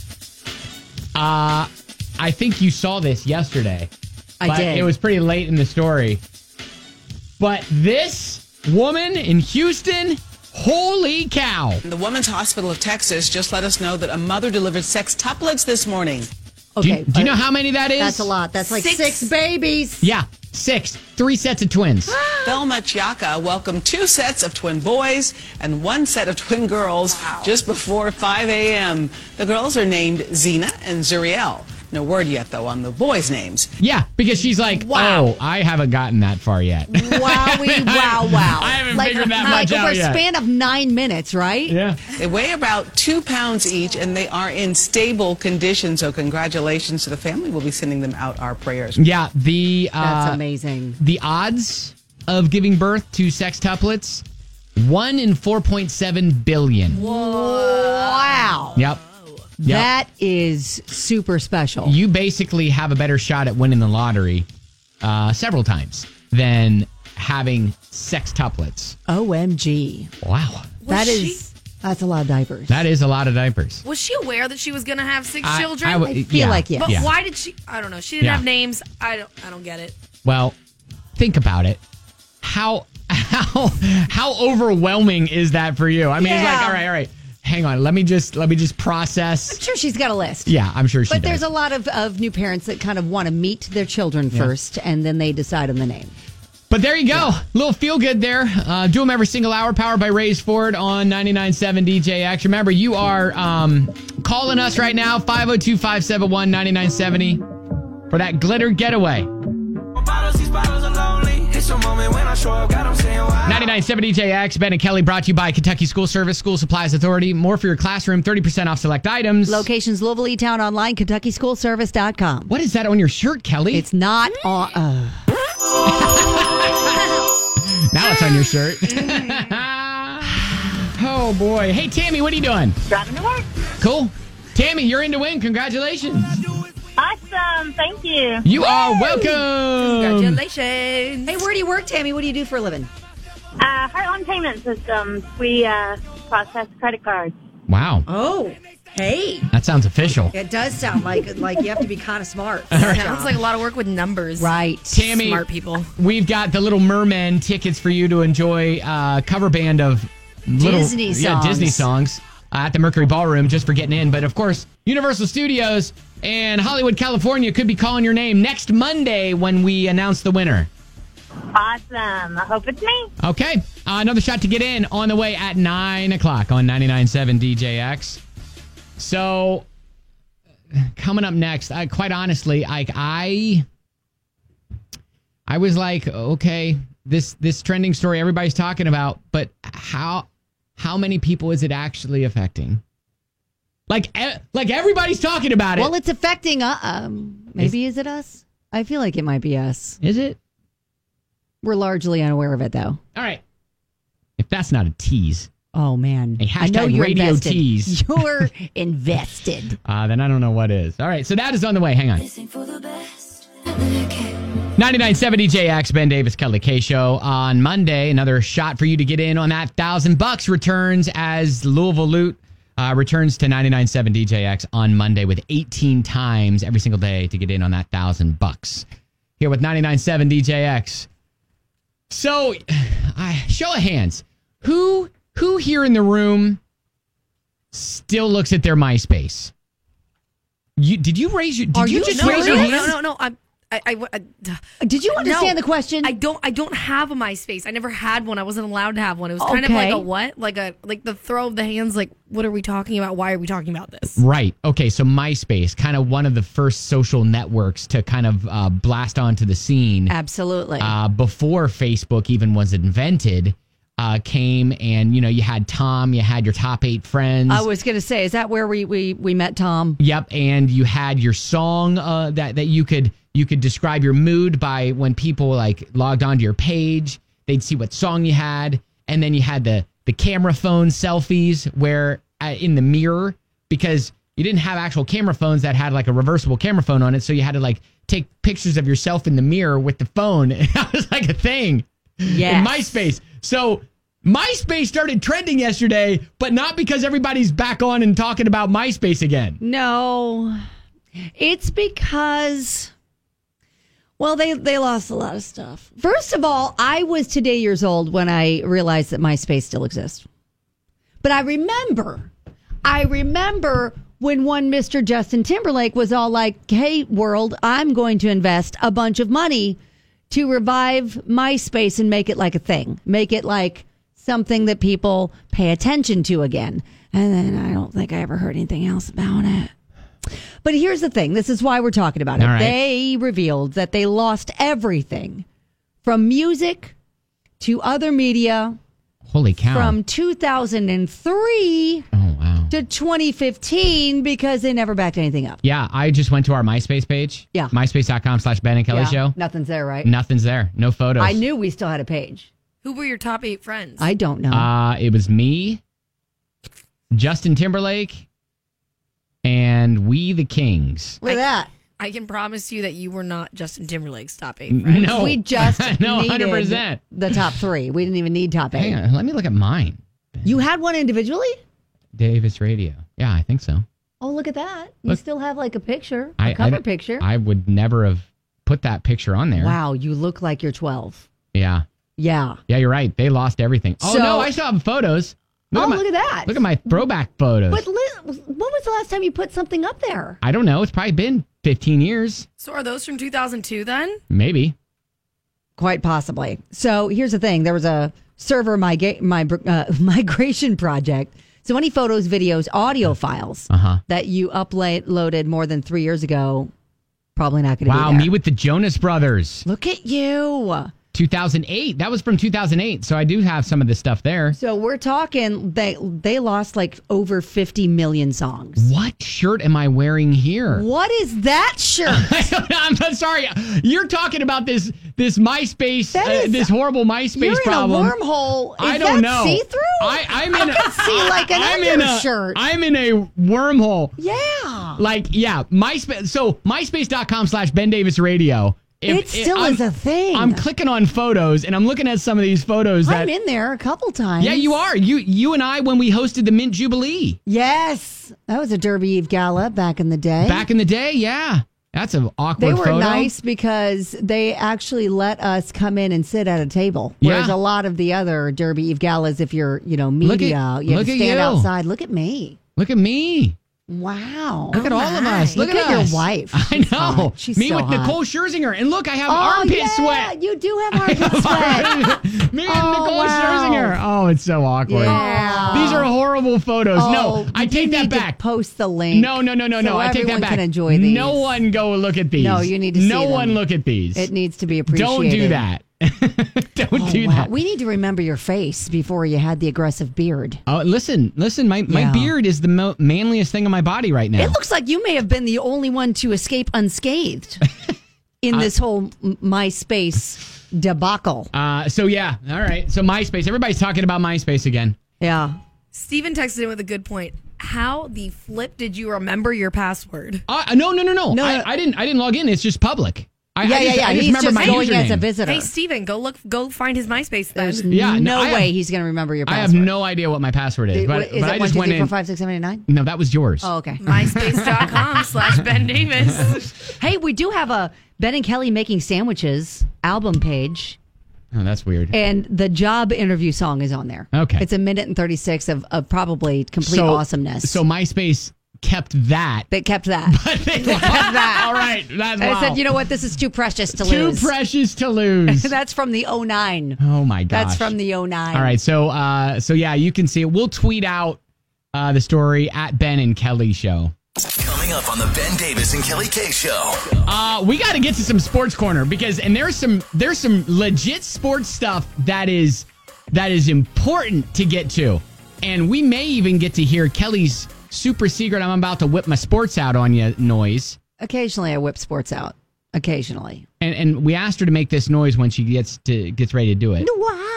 Uh, I think you saw this yesterday. I but did. It was pretty late in the story. But this woman in Houston, holy cow. The Women's Hospital of Texas just let us know that a mother delivered sextuplets this morning. Do you, Okay. do you know uh, how many that is? That's a lot. That's like Six. six, babies. Yeah, six. Three sets of twins. Thelma Chiaka welcomed two sets of twin boys and one set of twin girls just before five a.m. The girls are named Zena and Zuriel. No word yet, though, on the boys' names. Yeah, because she's like, Wow. oh, I haven't gotten that far yet. Wowie, wow, wow. I haven't like, figured that like much out over a yet. span of nine minutes, right? Yeah. They weigh about two pounds each, and they are in stable condition, so congratulations to the family. We'll be sending them out our prayers. Yeah, the uh, That's amazing. the odds of giving birth to sextuplets, one in four point seven billion. Wow. Yep. Yep. That is super special. You basically have a better shot at winning the lottery uh, several times than having sextuplets. O M G. Wow. That she- is, that's a lot of diapers. That is a lot of diapers. was she aware that she was going to have six I- children? I would- I feel like yes. but yeah. why did she? I don't know. She didn't Yeah. have names. I don't. I don't get it. Well, think about it. How how how overwhelming is that for you? I mean, it's like, Yeah. all right, all right. Hang on. Let me just let me just process. I'm sure she's got a list. Yeah, I'm sure she But does. there's a lot of, of new parents that kind of want to meet their children first, and then they decide on the name. But there you go. Little feel good there. Uh, do them every single hour. Powered by Ray's Ford on ninety-nine point seven D J X. Remember, you are um, calling us right now, five oh two, five seven one, nine nine seven oh, for that Glitter Getaway. Bottles, these bottles are lonely. It's a moment when I show up, God, I'm saying why. ninety-nine point seven D J X. Ben and Kelly brought to you by Kentucky School Service, School Supplies Authority. More for your classroom, thirty percent off select items. Locations Louisville, E-Town, online, kentucky school service dot com. What is that on your shirt, Kelly? It's not on. Uh, Now it's on your shirt. Oh, boy. Hey, Tammy, what are you doing? Driving to work. Cool. Tammy, you're in to win. Congratulations. Awesome. Thank you. You are welcome. Congratulations. hey, where do you work, Tammy? What do you do for a living? Uh, Heartland Payment Systems. We uh, process credit cards. Wow. Oh, hey. That sounds official. It does sound like like you have to be kind of smart. Sounds like a lot of work with numbers. Right. Tammy, Smart people. we've got the Little Mermen tickets for you to enjoy uh, cover band of little, Disney Yeah, songs. Disney songs uh, at the Mercury Ballroom just for getting in. But, of course, Universal Studios and Hollywood, California could be calling your name next Monday when we announce the winner. Awesome. I hope it's me. Okay. Uh, another shot to get in on the way at nine o'clock on ninety-nine point seven D J X. So, coming up next, I, quite honestly, I, I, I was like, okay, this this trending story everybody's talking about, but how how many people is it actually affecting? Like, e- like everybody's talking about it. Well, it's affecting, uh, um, maybe is, is it us? I feel like it might be us. Is it? We're largely unaware of it, though. All right. If that's not a tease. Oh, man. A hashtag I know you're radio invested. tease. You're invested. Uh, then I don't know what is. All right, so that is on the way. Hang on. ninety-nine point seven D J X, Ben Davis, Kelly K Show. On Monday, another shot for you to get in on that thousand bucks returns as Louisville Loot uh, returns to ninety-nine point seven D J X on Monday with eighteen times every single day to get in on that thousand bucks. Here with ninety-nine point seven D J X. So, I show of hands. Who who here in the room still looks at their MySpace? You did you raise your? Did Are you you just No, raise no, your no, hand? no, no, no. I'm. I, I, I, Did you understand no, the question? I don't. I don't have a MySpace. I never had one. I wasn't allowed to have one. It was kind of Okay. like a what? Like a like the throw of the hands. Like, what are we talking about? Why are we talking about this? Right. Okay. So MySpace, kind of one of the first social networks to kind of uh, blast onto the scene Absolutely. uh, before Facebook even was invented. Uh, came and you know you had Tom, you had your top eight friends. I was going to say, is that where we, we, we met Tom? Yep, and you had your song uh, that that you could you could describe your mood by when people like logged onto your page. They'd see what song you had, and then you had the the camera phone selfies where uh, in the mirror because you didn't have actual camera phones that had like a reversible camera phone on it, so you had to like take pictures of yourself in the mirror with the phone. And that was like a thing Yes. in MySpace. So MySpace started trending yesterday, but not because everybody's back on and talking about MySpace again. No. It's because, well, they, they lost a lot of stuff. First of all, I was today years old when I realized that MySpace still exists. But I remember, I remember when one Mister Justin Timberlake was all like, hey, world, I'm going to invest a bunch of money to revive MySpace and make it like a thing. Make it like something that people pay attention to again. And then I don't think I ever heard anything else about it. But here's the thing. This is why we're talking about it. All right. They revealed that they lost everything from music to other media Holy cow. from two thousand three oh, wow. to twenty fifteen because they never backed anything up. Yeah, I just went to our MySpace page. Yeah. MySpace.com slash Ben and Kelly Yeah, Show. nothing's there, right? Nothing's there. No photos. I knew we still had a page. Who were your top eight friends? I don't know. Uh, it was me, Justin Timberlake, and We the Kings. Look at that. I can promise you that you were not Justin Timberlake's top eight friends. No. We just no, needed one hundred percent. the top three. We didn't even need top eight. Hang on. Let me look at mine. You had one individually? Davis Radio. Yeah, I think so. Oh, look at that. You Look. still have like a picture, a I, cover I, picture. I would never have put that picture on there. Wow, you look like you're twelve. Yeah. Yeah. Yeah, you're right. They lost everything. Oh, So- no, I still have photos. Oh, my, look at that. Look at my throwback photos. But li- when was the last time you put something up there? I don't know. It's probably been fifteen years. So are those from two thousand two then? Maybe. Quite possibly. So here's the thing. There was a server migra- my, uh, migration project. So any photos, videos, audio files Uh-huh. that you uploaded more than three years ago, probably not going to Wow, be there. me with the Jonas Brothers. Look at you. two thousand eight. That was from two thousand eight. So I do have some of this stuff there. So we're talking, they they lost like over fifty million songs. What shirt am I wearing here? What is that shirt? I'm sorry. You're talking about this this MySpace, That uh, is- this horrible MySpace You're problem. in a wormhole. Is I don't that know. see-through? I, I'm in. I could see like an I'm in a- undershirt. I'm in a wormhole. Yeah. Like, yeah, MySpace. So, MySpace.com slash Ben Davis Radio. If- It still I'm- is a thing. I'm clicking on photos, and I'm looking at some of these photos that. I'm in there a couple times. Yeah, you are. You you and I when we hosted the Mint Jubilee Yes. That was a Derby Eve Gala back in the day. back in the day. Yeah, that's an awkward They were photo. nice because they actually let us come in and sit at a table. Whereas Yeah. a lot of the other Derby Eve Galas, if you're, you know, Look at- media, you have look to at stand you. outside. Look at me. Look at me. Wow. Look at all of us. Look, Look at your us. wife. I She's know. hot. She's me so with hot. Nicole Scherzinger, and look, I have Oh, armpit yeah, sweat. you do have armpit sweat. Me and Oh, Nicole wow. Scherzinger. Oh, it's so awkward. Yeah. These are horrible photos. Oh, no, I you take that need to back. post the link. No, no, no, no, so no. I take that everyone back. can enjoy these. No one go look at these. No, you need to No see one them. look at these. It needs to be appreciated. Don't do that. Don't Oh, do wow. that. We need to remember your face before you had the aggressive beard. Oh, listen, listen. My, my Yeah. beard is the mo- manliest thing on my body right now. It looks like you may have been the only one to escape unscathed in this whole M- MySpace debacle. Uh, so yeah, all right. So MySpace. Everybody's talking about MySpace again. Yeah. Steven texted in with a good point. How the flip did you remember your password? Uh, no, no, no, no. No, I, no. I didn't. I didn't log in. It's just public. I, Yeah, I yeah, just, yeah. I just He's remember just my going username. as a visitor. Hey, Steven, go look, go find his MySpace then. There's Yeah, no, no I way have- he's going to remember your I password. have no idea what my password is, Is but, it but I one, just two, went three, four, in. five, six, seven, eight, nine? No, that was yours. Oh, okay. MySpace.com slash Ben Davis. Hey, we do have a Ben and Kelly Making Sandwiches album page, Oh, that's weird. and the job interview song is on there. Okay. It's a minute and thirty-six of, of probably complete so, awesomeness. So MySpace kept that. they kept that. they kept that. All right. That's I wow. said, you know what? This is too precious to Too lose. precious to lose. That's from the oh nine. Oh my gosh. That's from the oh nine. All right. So uh so yeah, you can see it. We'll tweet out uh the story at Ben and Kelly Show. Coming up on the Ben Davis and Kelly K Show. Uh we got to get to some sports corner because and there's some there's some legit sports stuff that is that is important to get to. And we may even get to hear Kelly's super secret I'm about to whip my sports out on you noise. Occasionally, I whip sports out. Occasionally. And and we asked her to make this noise when she gets to gets ready to do it.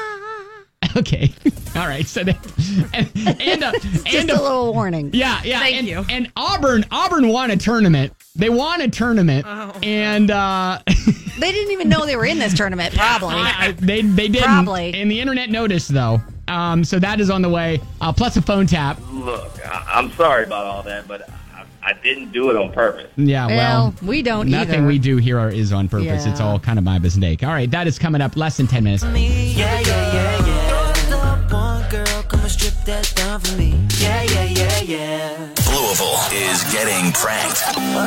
Okay. All right. So they, and and, uh, Just and a uh, little warning. yeah, yeah. Thank and, you. And Auburn Auburn won a tournament. They won a tournament, Oh. and uh, They didn't even know they were in this tournament, probably. I, I, they they didn't. Probably. And the internet noticed though. Um, so that is on the way. Uh, plus a phone tap. Look, I, I'm sorry about all that, but I, I didn't do it on purpose. Yeah. Well, Well, we don't nothing either. we do here are, is on purpose. It's Yeah. all kind of by mistake. All right. That is coming up less than ten minutes. Yeah, yeah, yeah, yeah. The one girl, come and strip that down for me. Yeah, yeah, yeah, yeah. Louisville is getting pranked.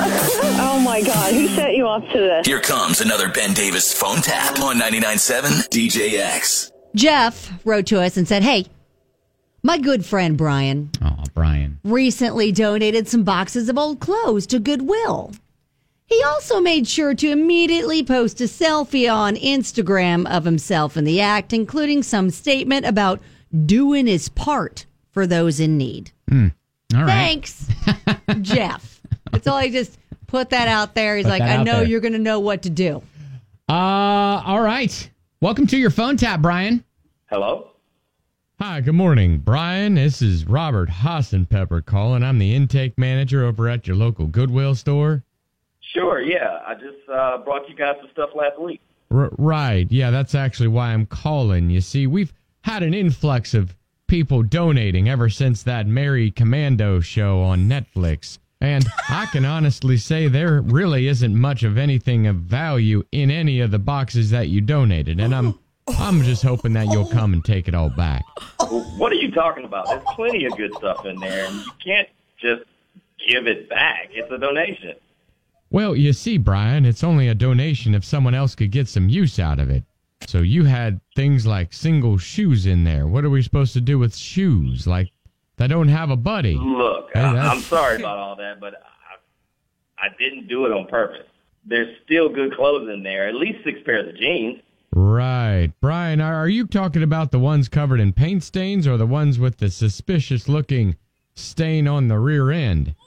Oh my God, who set you up to this? Here comes another Ben Davis phone tap on ninety-nine point seven D J X. Jeff wrote to us and said, hey, my good friend Brian Oh, Brian. recently donated some boxes of old clothes to Goodwill. He also made sure to immediately post a selfie on Instagram of himself in the act, including some statement about doing his part for those in need. All right. Thanks, Jeff. That's all. I just put that out there. He's Put like, that I out know there. you're going to know what to do. Uh, all right. Welcome to your phone tap, Brian. Hello? Hi, good morning, Brian. This is Robert Hassenpepper calling. I'm the intake manager over at your local Goodwill store. Sure, yeah. I just uh, brought you guys some stuff last week. R- right. Yeah, that's actually why I'm calling. You see, we've had an influx of people donating ever since that Mary Commando show on Netflix. And I can honestly say there really isn't much of anything of value in any of the boxes that you donated. And I'm I'm just hoping that you'll come and take it all back. Well, what are you talking about? There's plenty of good stuff in there, and you can't just give it back. It's a donation. Well, you see, Brian, it's only a donation if someone else could get some use out of it. So you had things like single shoes in there. What are we supposed to do with shoes? Like, that don't have a buddy. Look, Hey, I, that's- I'm sorry about all that, but I, I didn't do it on purpose. There's still good clothes in there, at least six pairs of jeans. Right. Brian, are are you talking about the ones covered in paint stains or the ones with the suspicious-looking stain on the rear end?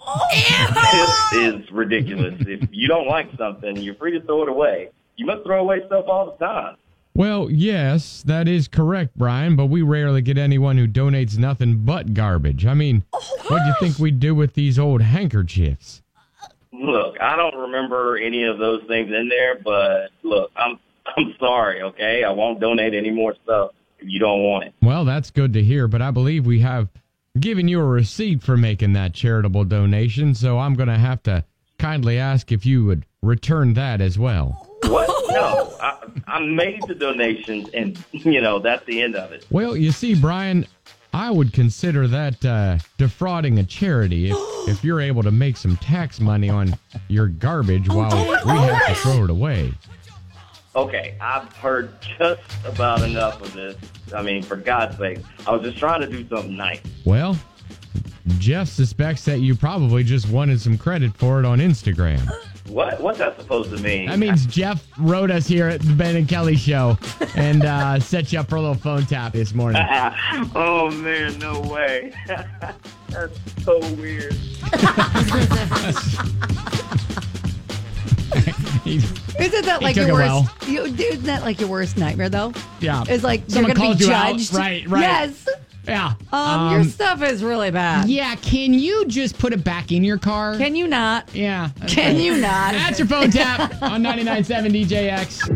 This is ridiculous. If you don't like something, you're free to throw it away. You must throw away stuff all the time. Well, yes, that is correct, Brian, but we rarely get anyone who donates nothing but garbage. I mean, what do you think we'd do with these old handkerchiefs? Look, I don't remember any of those things in there, but look, I'm I'm sorry, okay? I won't donate any more stuff if you don't want it. Well, that's good to hear, but I believe we have given you a receipt for making that charitable donation, so I'm going to have to kindly ask if you would return that as well. What? No, I, I made the donations, and, you know, that's the end of it. Well, you see, Brian, I would consider that uh, defrauding a charity if, if you're able to make some tax money on your garbage while we have to throw it away. Okay, I've heard just about enough of this. I mean, for God's sake, I was just trying to do something nice. Well, Jeff suspects that you probably just wanted some credit for it on Instagram. What? What's that supposed to mean? That means Jeff wrote us here at the Ben and Kelly Show and uh, set you up for a little phone tap this morning. Oh, man, no way. That's so weird. He- Isn't that He like took your it worst? well. You, isn't that like your worst nightmare though? Yeah. It's like Someone you're gonna called be you out. judged. Right, right. Yes. Yeah. Um, your stuff is really bad. Yeah, can you just put it back in your car? Can you not? Yeah. Can you not? That's your phone tap on ninety-nine point seven D J X.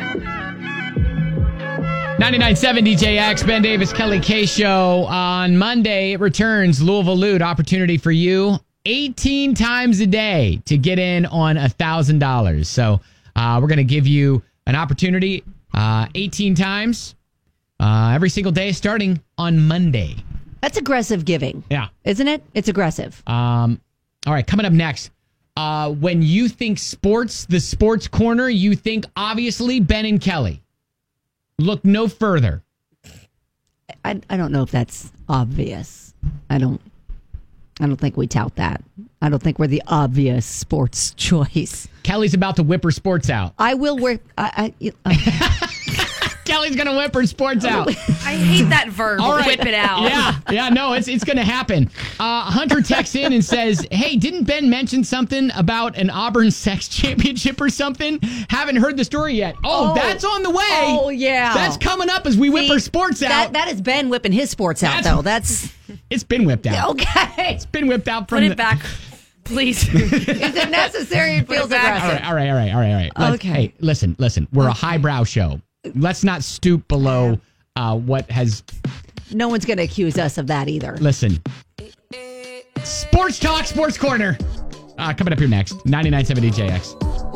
ninety-nine point seven D J X, Ben Davis, Kelly K Show. On Monday, it returns Louisville Loot. Opportunity for you eighteen times a day to get in on one thousand dollars. So uh, we're going to give you an opportunity uh, eighteen times uh, every single day starting on Monday. That's aggressive giving. Yeah. Isn't it? It's aggressive. Um, all right, coming up next. Uh, when you think sports, the sports corner, you think obviously Ben and Kelly. Look no further. I, I don't know if that's obvious. I don't I don't think we tout that. I don't think we're the obvious sports choice. Kelly's about to whip her sports out. I will work. I, I, uh, Kelly's gonna whip her sports out. I hate that verb. All right. Whip it out. Yeah, yeah, no, it's it's gonna happen. Uh, Hunter texts in and says, "Hey, didn't Ben mention something about an Auburn sex championship or something? Haven't heard the story yet. Oh, Oh. that's on the way. Oh, yeah. that's coming up as we whip See, her sports out. that, that is Ben whipping his sports out, That's- though. That's It's been whipped out. okay. It's been whipped out from Put the, it back, please. Is it necessary? It Put it feels back. All aggressive. right, all right, all right, all right, all right. Let's- Okay. Hey, listen, listen. We're a highbrow show. Let's not stoop below uh, what has. No one's going to accuse us of that either. Listen. Sports Talk, Sports Corner. Uh, coming up here next. ninety-nine point seven D J X.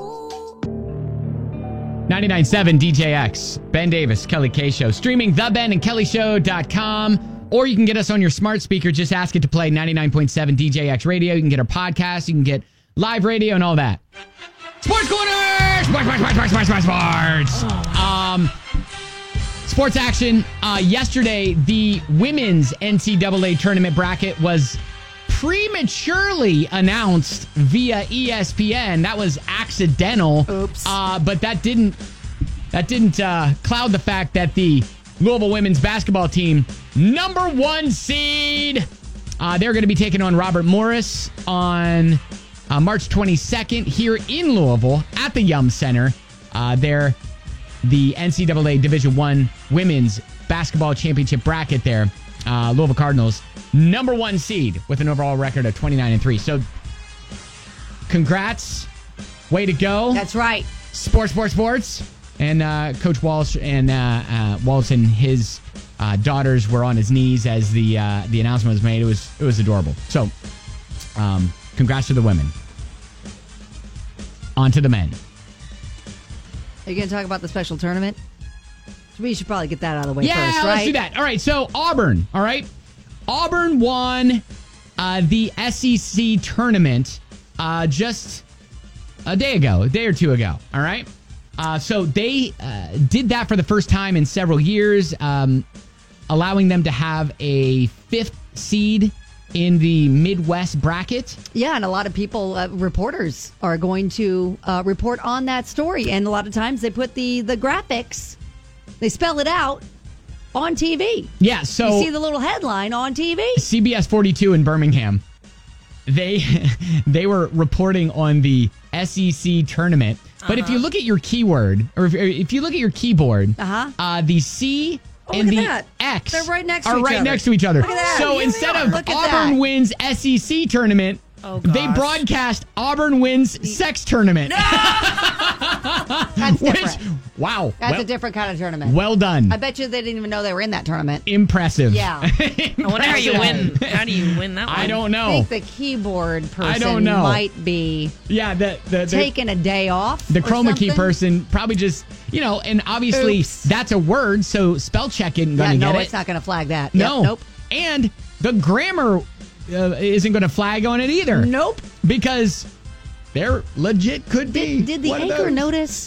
ninety-nine point seven D J X. Ben Davis, Kelly K Show. Streaming the Ben and Kelly Show dot com. Or you can get us on your smart speaker. Just ask it to play ninety-nine point seven D J X radio. You can get our podcast. You can get live radio and all that. Sports Corner! Sports, sports, sports, sports, sports, sports, sports. Um, sports action. Uh, yesterday, the women's N C double A tournament bracket was prematurely announced via E S P N. That was accidental. Oops. Uh, but that didn't that didn't uh, cloud the fact that the Louisville women's basketball team, number one seed, uh, they're going to be taking on Robert Morris on uh, March twenty-second here in Louisville at the Yum Center. Uh, they're the N C double A Division One women's basketball championship bracket there. Uh, Louisville Cardinals, number one seed with an overall record of twenty-nine and three. So, congrats. Way to go. That's right. Sports, sports, sports. And uh, Coach Walsh and uh, uh, Walsh and his uh, daughters were on his knees as the uh, the announcement was made. It was it was adorable. So, um, congrats to the women. On to the men. Are you going to talk about the special tournament? We should probably get that out of the way Yeah, first, right? let's do that. All right, so Auburn, all right? Auburn won uh, the S E C tournament uh, just a day ago, a day or two ago, all right? Uh, so they uh, did that for the first time in several years, um, allowing them to have a fifth seed in the Midwest bracket. Yeah, and a lot of people, uh, reporters, are going to uh, report on that story. And a lot of times they put the, the graphics, they spell it out on T V. Yeah, so You see the little headline on T V. C B S forty-two in Birmingham, they they were reporting on the S E C tournament. But if you look at your keyword, or if, if you look at your keyboard, Uh-huh. uh, the C Oh, and look the at that. X They're right next to are each right other. next to each other. Look at that. So Here they instead are. of Look at Auburn that. wins S E C tournament, Oh, they gosh. broadcast Auburn wins sex tournament. That's Which, different. wow. That's well, a different kind of tournament. well done. I bet you they didn't even know they were in that tournament. Impressive. Yeah. I wonder how you Impressive. win. How do you win that one? I don't I know. think the keyboard person I don't know. might be Yeah, the the, the taking a day off. The or chroma key something. person probably just, you know, and obviously Oops. that's a word, so spell check isn't Yeah, going to no, get it's it. not going to flag that. No. Yep, nope. And the grammar uh, isn't going to flag on it either. Nope. Because there legit could be. Did, did the one of anchor those. notice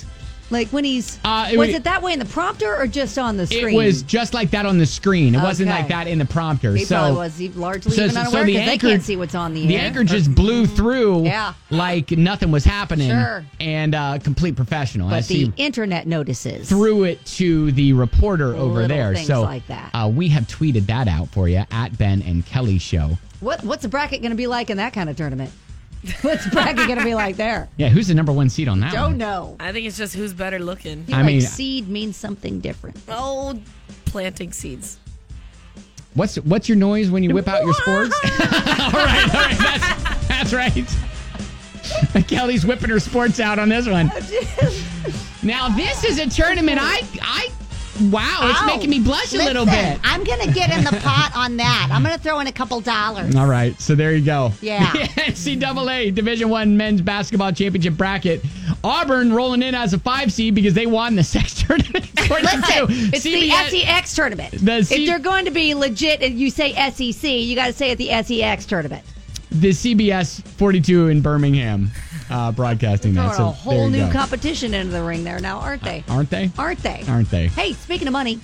Like when he's Uh, it was wa- it that way in the prompter or just on the It screen? was just like that on the screen. It wasn't Okay. like that in the prompter. He so probably was he largely so- even so unaware the because they anchor- can't see what's on the, the air. anchor just blew through Yeah. like nothing was happening. Sure. And uh, complete professional. But As the he internet notices. threw it to the reporter over Little there. things So like that. Uh, we have tweeted that out for you at Ben and Kelly Show. What what's the bracket going to be like in that kind of tournament? What's the bracket going to be like there? Yeah, who's the number one seed on that Don't one? know. I think it's just who's better looking. I I mean, mean- seed means something different. Oh, planting seeds. What's what's your noise when you whip out your sports? all right, all right, that's, that's right. Kelly's whipping her sports out on this one. Now this is a tournament. I I wow, it's Ow. making me blush a little Listen, bit. I'm going to get in the pot on that. I'm going to throw in a couple dollars. All right, so there you go. Yeah. The N C double A Division One Men's Basketball Championship bracket. Auburn rolling in as a five seed because they won the sex tournament. Listen, it's C the B S S E X tournament. The C- if you're going to be legit and you say S E C, you got to say it the S E X tournament. The C B S forty-two in Birmingham uh, broadcasting that. Throwing So a whole there you new go. competition into the ring there now, aren't they? Aren't they? Aren't they? Aren't they? Hey, speaking of money,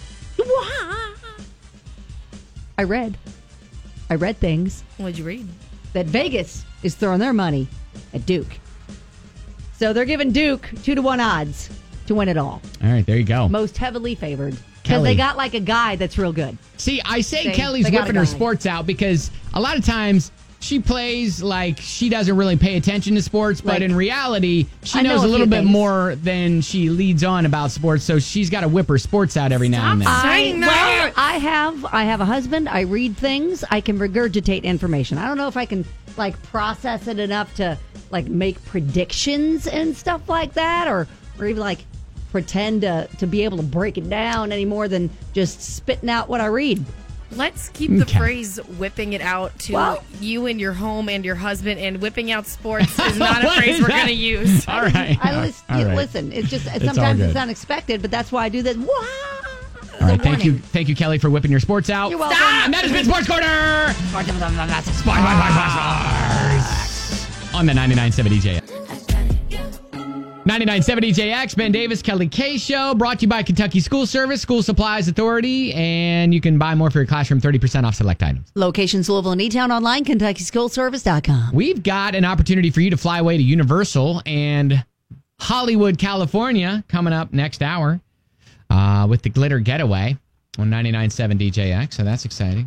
I read, I read things What'd you read? that Vegas is throwing their money at Duke. So they're giving Duke two to one odds to win it all. All right, there you go. Most heavily favored because Kelly. they got like a guy that's real good. See, I say They- Kelly's they got a whipping her guy. sports out because a lot of times she plays like she doesn't really pay attention to sports, but Like, in reality, she I know knows a a little few bit things. more than she leads on about sports. So she's got to whip her sports out every now and then. I, Saying that. well, I have I have a husband. I read things. I can regurgitate information. I don't know if I can like process it enough to like make predictions and stuff like that, or or even like pretend to to be able to break it down any more than just spitting out what I read. Let's keep the Okay. phrase whipping it out to Well- you and your home and your husband, and whipping out sports is not a What phrase is we're that? going to use. All right. I listen. All right. Listen, it's just all sometimes it's good. unexpected, but that's why I do this. Wow. All right, thank you, thank you, Kelly, for whipping your sports out. You're welcome. And that has been Sports Corner. Sports, sports, sports, sports. On the ninety-nine point seven D J X. ninety-nine point seven D J X, Ben Davis, Kelly K Show, brought to you by Kentucky School Service, School Supplies Authority, and you can buy more for your classroom, thirty percent off select items. Locations Louisville and E-Town online, Kentucky School Service dot com. We've got an opportunity for you to fly away to Universal and Hollywood, California, coming up next hour uh, with the Glitter Getaway on ninety-nine point seven D J X, so that's exciting.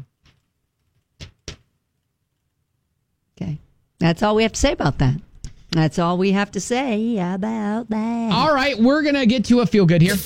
Okay. That's all we have to say about that. That's all we have to say about that. All right, we're going to get to a feel good here.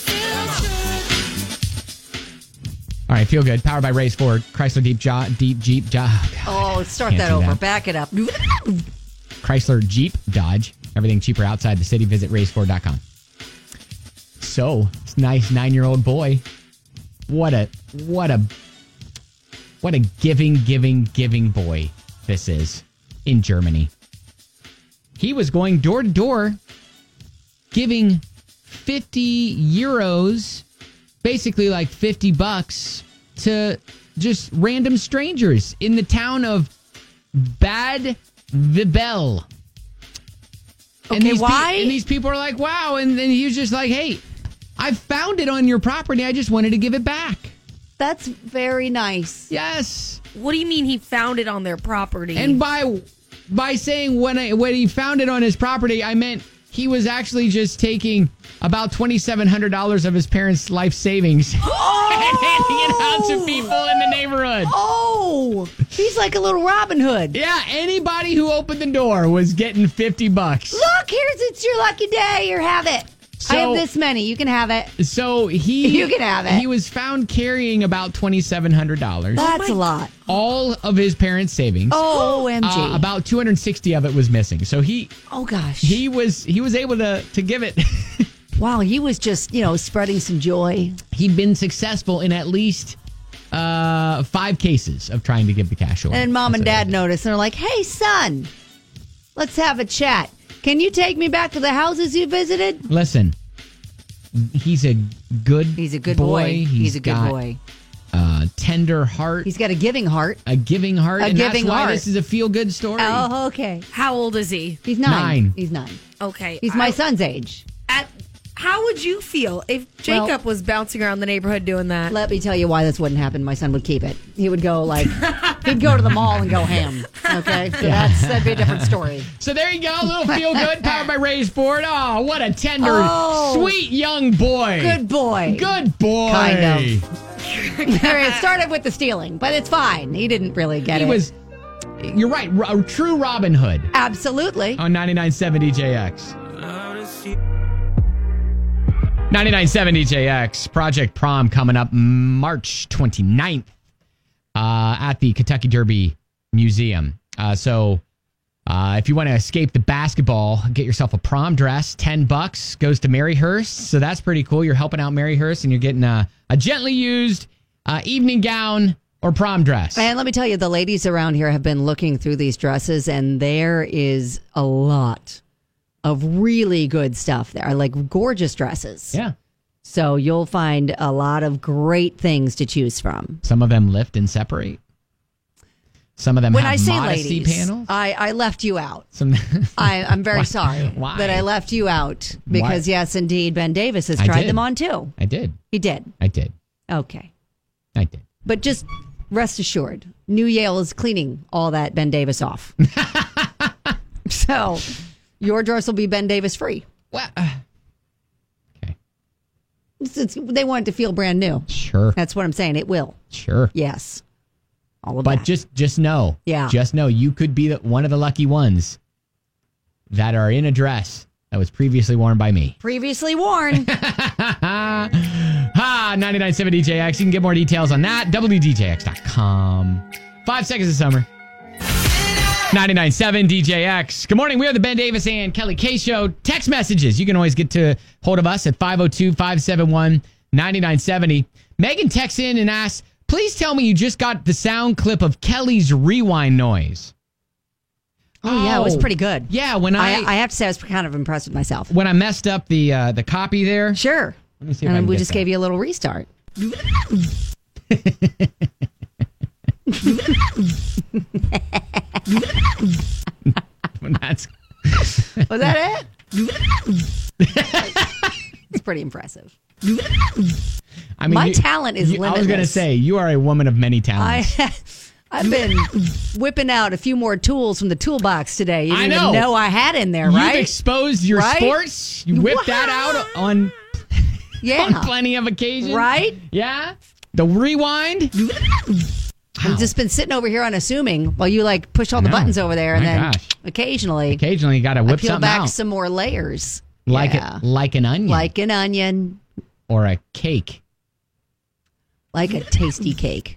All right, feel good. Powered by Race Ford, Chrysler Deep jo- Deep Jeep jo- Oh, start Can't that do over. that. Back it up. Chrysler Jeep Dodge. Everything cheaper outside the city. Visit race ford dot com. So, this nice nine-year-old boy. What a what a what a giving, giving, giving boy this is in Germany. He was going door to door, giving fifty euros, basically like fifty bucks, to just random strangers in the town of Bad Vibel. And Okay, these pe- why? and these people are like, wow. And then he was just like, hey, I found it on your property. I just wanted to give it back. That's very nice. Yes. What do you mean he found it on their property? And by by saying when I, when he found it on his property, I meant he was actually just taking about twenty-seven hundred dollars of his parents' life savings Oh! and handing it out to people in the neighborhood. Oh, he's like a little Robin Hood. Yeah, anybody who opened the door was getting fifty bucks. Look, here's it's your lucky day. Here, have it. I have So- this many. You can have it. So he You can have it. He was found carrying about twenty-seven hundred dollars. That's a lot. All of his parents' savings. Oh, O M G. Uh, about two hundred sixty of it was missing. So he oh, gosh. he was he was able to to give it. wow, he was just, you know, spreading some joy. He'd been successful in at least uh, five cases of trying to give the cash away. And mom and That's dad noticed. And they're like, hey, son, let's have a chat. Can you take me back to the houses you visited? it. Listen, he's a good He's a good boy. He's a good got boy. A tender heart, He's got a giving heart. a giving heart, A and giving that's why heart. this is a feel good story. Oh, okay. How old is he? He's nine. Nine. He's nine. Okay. He's my I- son's age. At How would you feel if Well- Jacob was bouncing around the neighborhood doing that? Let me tell you why this wouldn't happen. My son would keep it. He would go like, he'd go to the mall and go ham. Okay, so that's that'd be a different story. So there you go, a little feel good, powered by Raised Board. Oh, what a tender, Oh. sweet young boy. Good boy. Good boy. Kind of. It started with the stealing, but it's fine. He didn't really get He it. was, you're right, a true Robin Hood Absolutely. on ninety-nine point seven D J X. ninety-nine point seven D J X, Project Prom coming up March twenty-ninth uh, at the Kentucky Derby Museum. Uh, so uh, if you want to escape the basketball, get yourself a prom dress. ten bucks goes to Maryhurst. So that's pretty cool. You're helping out Maryhurst and you're getting a, a gently used uh, evening gown or prom dress. And let me tell you, the ladies around here have been looking through these dresses, and there is a lot of really good stuff there, like gorgeous dresses. Yeah. So you'll find a lot of great things to choose from. Some of them lift and separate. Some of them When have I say modesty ladies, panels. I, I left you out. Some I, I'm very Why? sorry Why? that I left you out because, Why? yes, indeed, Ben Davis has I tried did. them on too. I did. He did. I did. Okay. I did. But just rest assured, New Yale is cleaning all that Ben Davis off. So your dress will be Ben Davis free. Well, uh, It's, it's, they want it to feel brand new. sure. That's what I'm saying. It will. Sure. Yes. All of But that. just just know. Yeah. Just know you could be the, one of the lucky ones that are in a dress that was previously worn by me. Previously worn. Ha! ninety-nine point seven D J X. You can get more details on that. W D J X dot com. Five seconds of summer. ninety-nine point seven D J X. Good morning. We are the Ben Davis and Kelly K Show. Text messages. You can always get to hold of us at five oh two, five seven one, nine nine seven oh. Megan texts in and asks, please tell me you just got the sound clip of Kelly's rewind noise. Oh, yeah, it was pretty good. Yeah, when I, I, I have to say, I was kind of impressed with myself. when I messed up the uh, the copy there. Sure. Let me see if I And can we get just that. gave you a little restart. That's Was that it? It's pretty impressive. I mean, My you- talent is you- I was going to limitless. say, you are a woman of many talents. I, I've been whipping out a few more tools from the toolbox today. You I didn't know. even know I had in there, You've right? exposed your Right? sports. You whipped that out on, Yeah. on plenty of occasions. Right? Yeah. The rewind. I've just been sitting over here unassuming while you like push all the know. buttons over there, and My then gosh. occasionally, Occasionally, you got to I whip peel something back out. some more layers. like, yeah. a, like an onion. Like an onion, or a cake. like a tasty cake.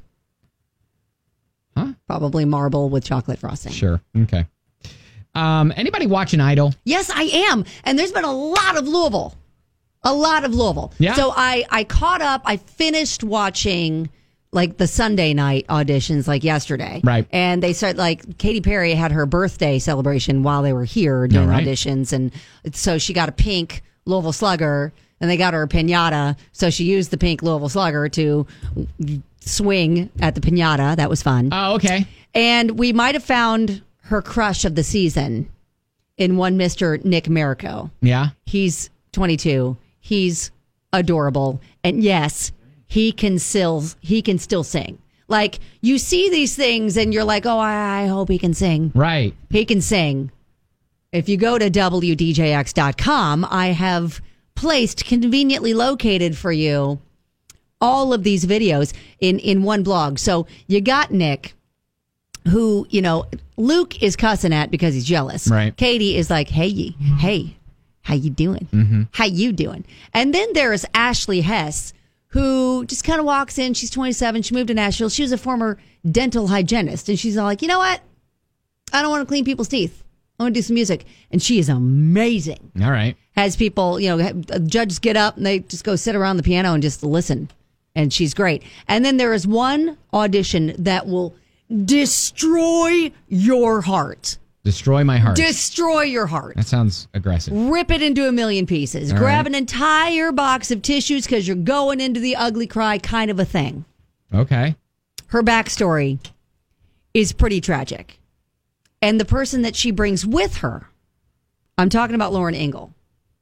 Huh? Probably marble with chocolate frosting. Sure. Okay. Um, anybody watching Idol? Yes, I am. And there's been a lot of Louisville. A lot of Louisville. Yeah. So I, I caught up. I finished watching like the Sunday night auditions like yesterday. Right. And they started like Katy Perry had her birthday celebration while they were here doing All right. auditions. And so she got a pink Louisville Slugger and they got her a pinata. So she used the pink Louisville Slugger to swing at the pinata. That was fun. Oh, okay. And we might have found her crush of the season in one Mister Nick Merico. Yeah. He's twenty-two. He's adorable. And yes, he can still he can still sing. Like you see these things and you're like, "Oh, I, I hope he can sing." Right. He can sing. If you go to W D J X dot com, I have placed conveniently located for you all of these videos in in one blog. So you got Nick, who, you know, Luke is cussing at because he's jealous. Right. Katie is like, hey, ye- hey, how you doing? Mm-hmm. How you doing? And then there's Ashley Hess, who just kind of walks in. She's twenty-seven. She moved to Nashville. She was a former dental hygienist. And she's all like, you know what? I don't want to clean people's teeth. I want to do some music. And she is amazing. All right. Has people, you know, have- judges get up and they just go sit around the piano and just listen. And she's great. And then there is one audition that will destroy your heart. Destroy my heart. Destroy your heart. That sounds aggressive. Rip it into a million pieces. All Grab right. an entire box of tissues because you're going into the ugly cry kind of a thing. Okay. Her backstory is pretty tragic. And the person that she brings with her, I'm talking about Lauren Engel.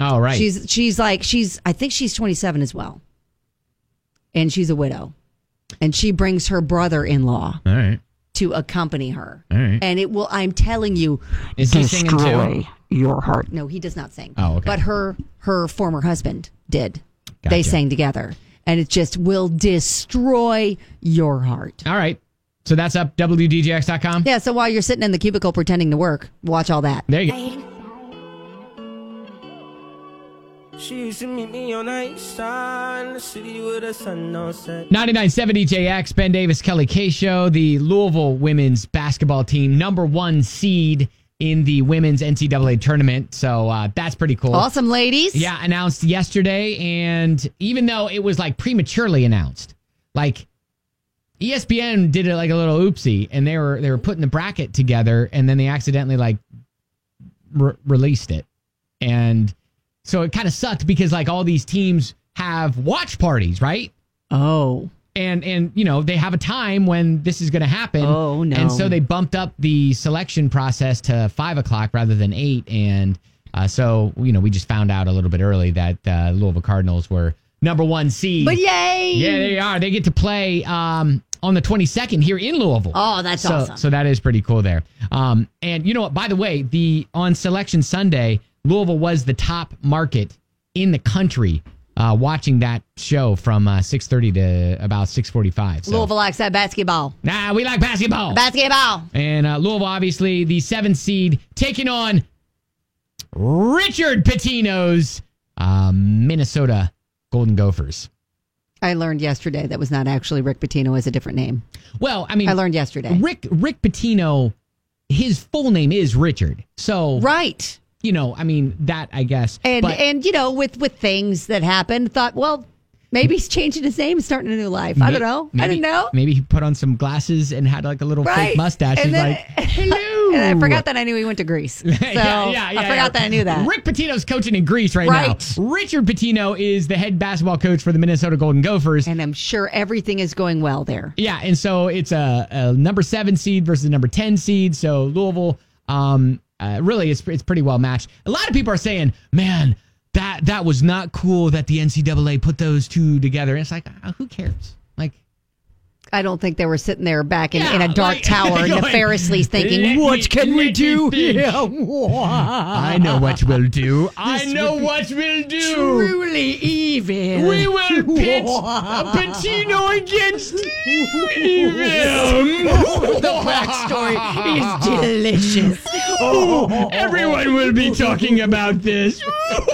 Oh, right. She's she's like she's I think she's twenty-seven as well, and she's a widow, and she brings her brother-in-law All right. to accompany her. All right. And it will. I'm telling you, Is he singing too? your heart. No, he does not sing. Oh, okay. But her her former husband did. They Gotcha. sang together, and it just will destroy your heart. All right. So that's up W D J X dot com. Yeah. So while you're sitting in the cubicle pretending to work, watch all that. There you go. She used to meet me on the east side in the city with the sun on set. ninety-nine point seven D J X, Ben Davis, Kelly K Show. The Louisville women's basketball team, number one seed in the women's N C double A tournament. So uh, that's pretty cool. Awesome, ladies. Yeah, announced yesterday. And even though it was like prematurely announced, like E S P N did it like a little oopsie, and they were they were putting the bracket together, and then they accidentally like re- released it. And so it kind of sucked because like all these teams have watch parties, right? Oh. And, and you know, they have a time when this is going to happen. Oh, no. And so they bumped up the selection process to five o'clock rather than eight. And uh, so, you know, we just found out a little bit early that uh, Louisville Cardinals were number one seed. But yay! Yeah, they are. They get to play um, on the twenty-second here in Louisville. Oh, that's so, awesome. So that is pretty cool there. Um, and you know what? By the way, the on Selection Sunday, Louisville was the top market in the country uh, watching that show from uh, six thirty to about six forty-five. So. Louisville likes that basketball. Nah, we like basketball. Basketball. And uh, Louisville, obviously, the seventh seed, taking on Richard Pitino's uh, Minnesota Golden Gophers. I learned yesterday that was not actually Rick Pitino, is a different name. Well, I mean, I learned yesterday. Rick Rick Pitino, his full name is Richard. So right. You know, I mean, that, I guess. And, but, and you know, with, with things that happened, thought, well, maybe he's changing his name, starting a new life. I don't know. Maybe, I didn't know. Maybe he put on some glasses and had like a little Right. fake mustache. And He's then- like, hello. And I forgot that I knew he went to Greece. So yeah, yeah, yeah, I forgot that I knew that. Rick Pitino's coaching in Greece right, Right. now. Richard Pitino is the head basketball coach for the Minnesota Golden Gophers. And I'm sure everything is going well there. Yeah, and so it's a, a number seven seed versus number ten seed. So Louisville, um, uh, really, it's it's pretty well matched. A lot of people are saying, "Man, that that was not cool that the N C double A put those two together." And it's like, uh, who cares? Like, I don't think they were sitting there back in, Yeah, in a dark like- tower going, nefariously thinking, "Let what me- can we let me do think." here? I know what we'll do. I know what we'll do. Truly evil. We will pit a Pitino against evil. The backstory is delicious. Oh, everyone will be talking about this.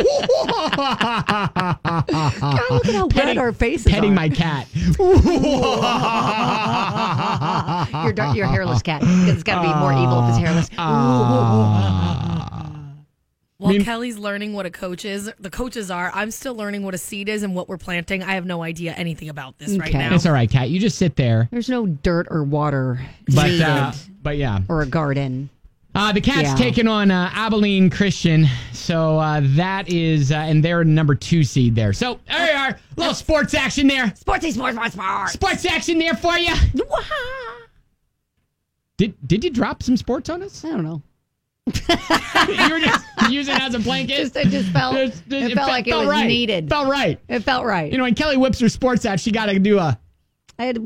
God, look at how wet our faces Petting are. my cat. your, dar- your hairless cat. Because it's got to be more evil if it's hairless. While mean- Kelly's learning what a coach is, the coaches are, I'm still learning what a seed is and what we're planting. I have no idea anything about this right Okay. now. It's all right, Cat. You just sit there. There's no dirt or water But needed, uh, but yeah. or a garden. Uh, the Cats Yeah. taking on uh, Abilene Christian. So uh, that is, uh, and they're number two seed there. So there you are. Little sports action there. Sportsy, sports, sports, sports. Sports action there for you. Did did you drop some sports on us? I don't know. You were just using it as a blanket? Just, it just felt, Just- it felt like it was right. needed. Felt right. It felt right. You know, when Kelly whips her sports out, she got to do a... I had,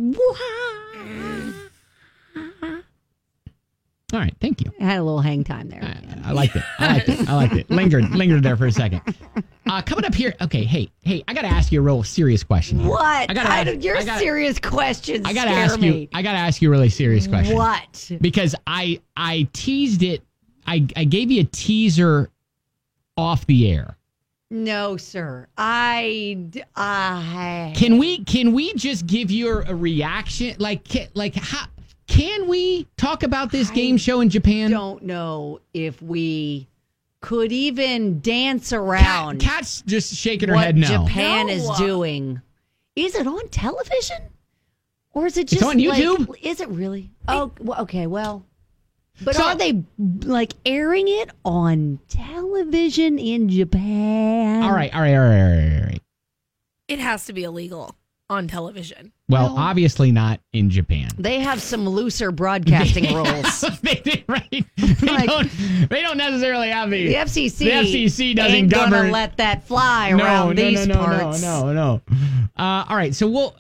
All right, thank you. I had a little hang time there. I, I liked it. I liked it. I liked it. Lingered, lingered there for a second. Uh, coming up here. Okay, hey, hey, I got to ask you a real serious question. here. What? I gotta I ask- don't- your I gotta- serious questions I gotta scare ask me. you. I gotta ask you a really serious question. What? Because I I teased it. I I gave you a teaser off the air. No, sir. I, d- I. Can we can we just give you a, a reaction? Like can, like how can we talk about this game show in Japan? don't know if we could even dance Kat, around Kat's just shaking her what head no. Japan No. is doing. Is it on television? Or is it It's just on YouTube. like, is it really? Oh, well, okay, well. But So- are they like airing it on television in Japan? All right, all right, all right, all right, all right. It has to be illegal. on television. Well, obviously not in Japan. They have some looser broadcasting rules. they, they, right? They, Like- don't, they don't necessarily have the... The F C C, The F C C doesn't ain't govern... gonna let that fly no, around no, these no, no, parts. No, no, no. Uh, all right, so we'll...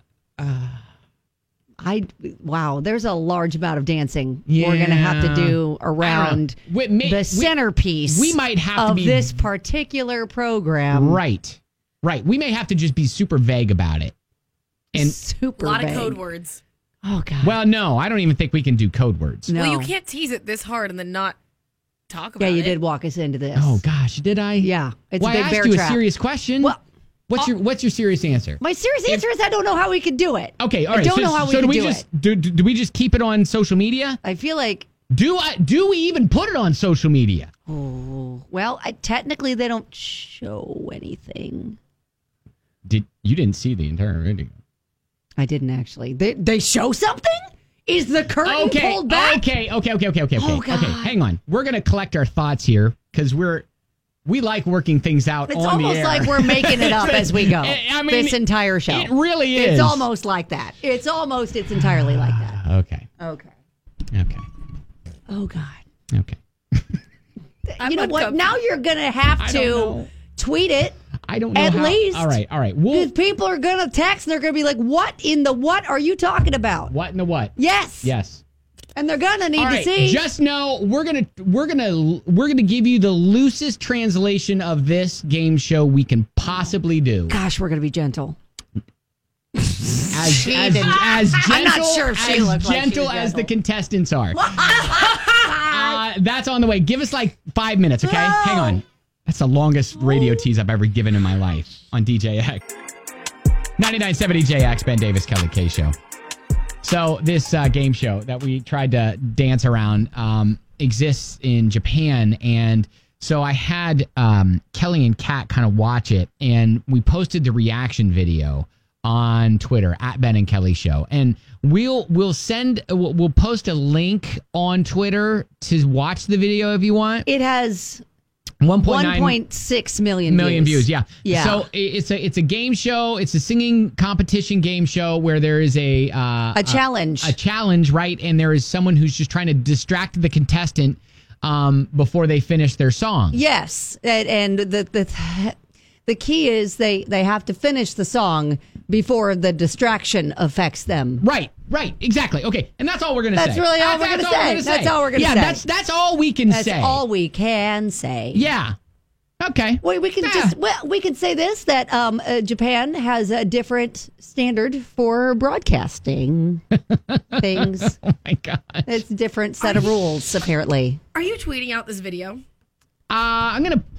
I wow, there's a large amount of dancing we're gonna have to Yeah. do I don't around know. We- may- the we- centerpiece. we might have to of be- this particular program. Right. Right. We may have to just be super vague about it. And super A lot vague. of code words. Oh god. Well, no, I don't even think we can do code words. No. Well, you can't tease it this hard and then not talk about Yeah, it. you did walk us into this. Oh gosh, did I? Yeah, it's well, a big I asked bear you trap. a serious question. Well, what's your What's your serious answer? My serious answer is I don't know how we could do it. Okay, all right. I don't so, know how we so could do we do just it. do, do do we just keep it on social media? I feel like Do I do we even put it on social media? oh well, I, technically they don't show anything. Did you didn't see the entire video? I didn't actually. They they show something? Is the curtain Okay, pulled back? okay, okay, okay, okay, okay, Oh, okay. God. Okay, hang on. We're gonna collect our thoughts here because we're we like working things out It's on the almost air. like we're making it up as we go. I mean, this entire show. It really is. It's almost like that. It's almost. It's entirely like that. Okay. Okay. Okay. Oh God. Okay. You know what? Now you're gonna have I to don't know. tweet it. I don't know. At how- least. All right. All right. We'll, Because people are gonna text and they're gonna be like, "What in the what are you talking about?" what in the what? Yes. Yes. And they're gonna need All to right. see. Just know we're gonna we're gonna we're gonna give you the loosest translation of this game show we can possibly do. Gosh, we're gonna be gentle. As She as, didn't- as gentle, I'm not sure if she as looked like she gentle was as the gentle. contestants are. uh, that's on the way. Give us like five minutes, okay? Hang on. That's the longest radio tease I've ever given in my life on D J X. ninety-nine point seven D J X, Ben Davis, Kelly K Show. So this uh, game show that we tried to dance around um, exists in Japan, and so I had um, Kelly and Kat kind of watch it, and we posted the reaction video on Twitter at Ben and Kelly Show, and we'll we'll send we'll, we'll post a link on Twitter to watch the video if you want. It has one point one nine point six million million views. Yeah, Yeah. So i- it's a it's a game show. It's a singing competition game show where there is a uh, A challenge. a, a challenge, right? And there is someone who's just trying to distract the contestant um, before they finish their song. Yes, and, and the the the key is they they have to finish the song before the distraction affects them. Right, right, exactly. Okay, and that's all we're gonna That's say. really all That's- we're that's gonna say. That's all we're gonna yeah, say. that's that's all we can That's say. all we can say. Yeah. Okay. Well, we can Yeah. just well, we can say this that um, uh, Japan has a different standard for broadcasting things. Oh my god. It's a different set of rules, apparently. Are you tweeting out this video? Uh, I'm gonna.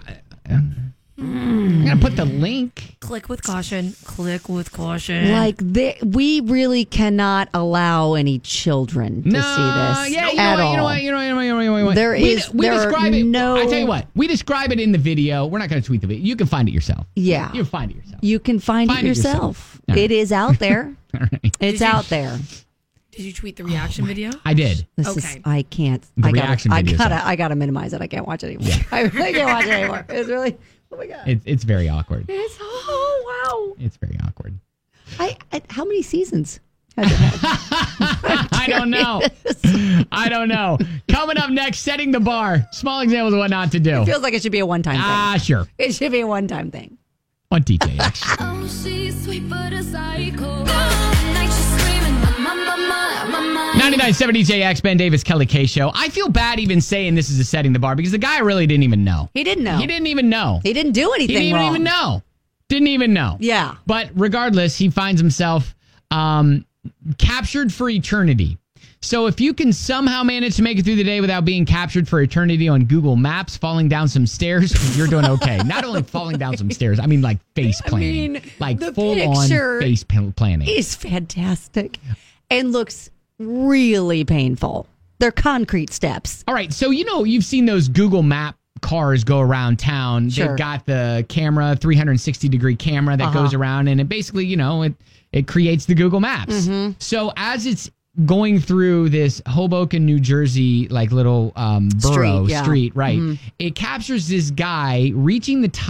I'm gonna put the link. Click with caution. Click with caution. Like they, we really cannot allow any children to No, see this yeah, you know at what, all. you know what, you know what, you know what, you know what, you know what. There we, is- we there are describe it. no- I tell you what, we describe it in the video. We're not going to tweet the video. You can find it yourself. Yeah. You can find it yourself. You can find, Find it it yourself. yourself. All right. It is out there. All right. It's you- out there. Did you tweet the reaction video? I did. This Okay. is I can't. The I gotta, reaction I video's gotta. out. I gotta minimize it. I can't watch it anymore. I really can't watch it anymore. It's really. Oh my god. It, it's very awkward. It's oh wow. It's very awkward. I, I how many seasons has it had? I don't know. I don't know. Coming up next, setting the bar. Small examples of what not to do. Feels like it should be a one time thing. Ah, sure. It should be a one time thing. On D J X. Oh, she's sweet but a psycho. Night she's screaming, my, my, my, my, my, my. ninety-nine point seven D J X, Ben Davis, Kelly K Show. I feel bad even saying this is a setting the bar because the guy really didn't even know. He didn't know. He didn't even know. He didn't do He anything didn't even, wrong. even know. Didn't even know. Yeah. But regardless, he finds himself um, captured for eternity. So if you can somehow manage to make it through the day without being captured for eternity on Google Maps, falling down some stairs, you're doing okay. Not only falling down some stairs, I mean like face planning. mean, like the full on picture face pl- planning. Is fantastic and looks really painful. They're concrete steps. All right, so you know you've seen those Google Map cars go around town. Sure. They've got the camera, three hundred sixty degree camera that Uh-huh. goes around, and it basically, you know, it it creates the Google Maps. Mm-hmm. So as it's going through this Hoboken, New Jersey, like little um, borough Street, yeah. street, right? Mhm. It captures this guy reaching the top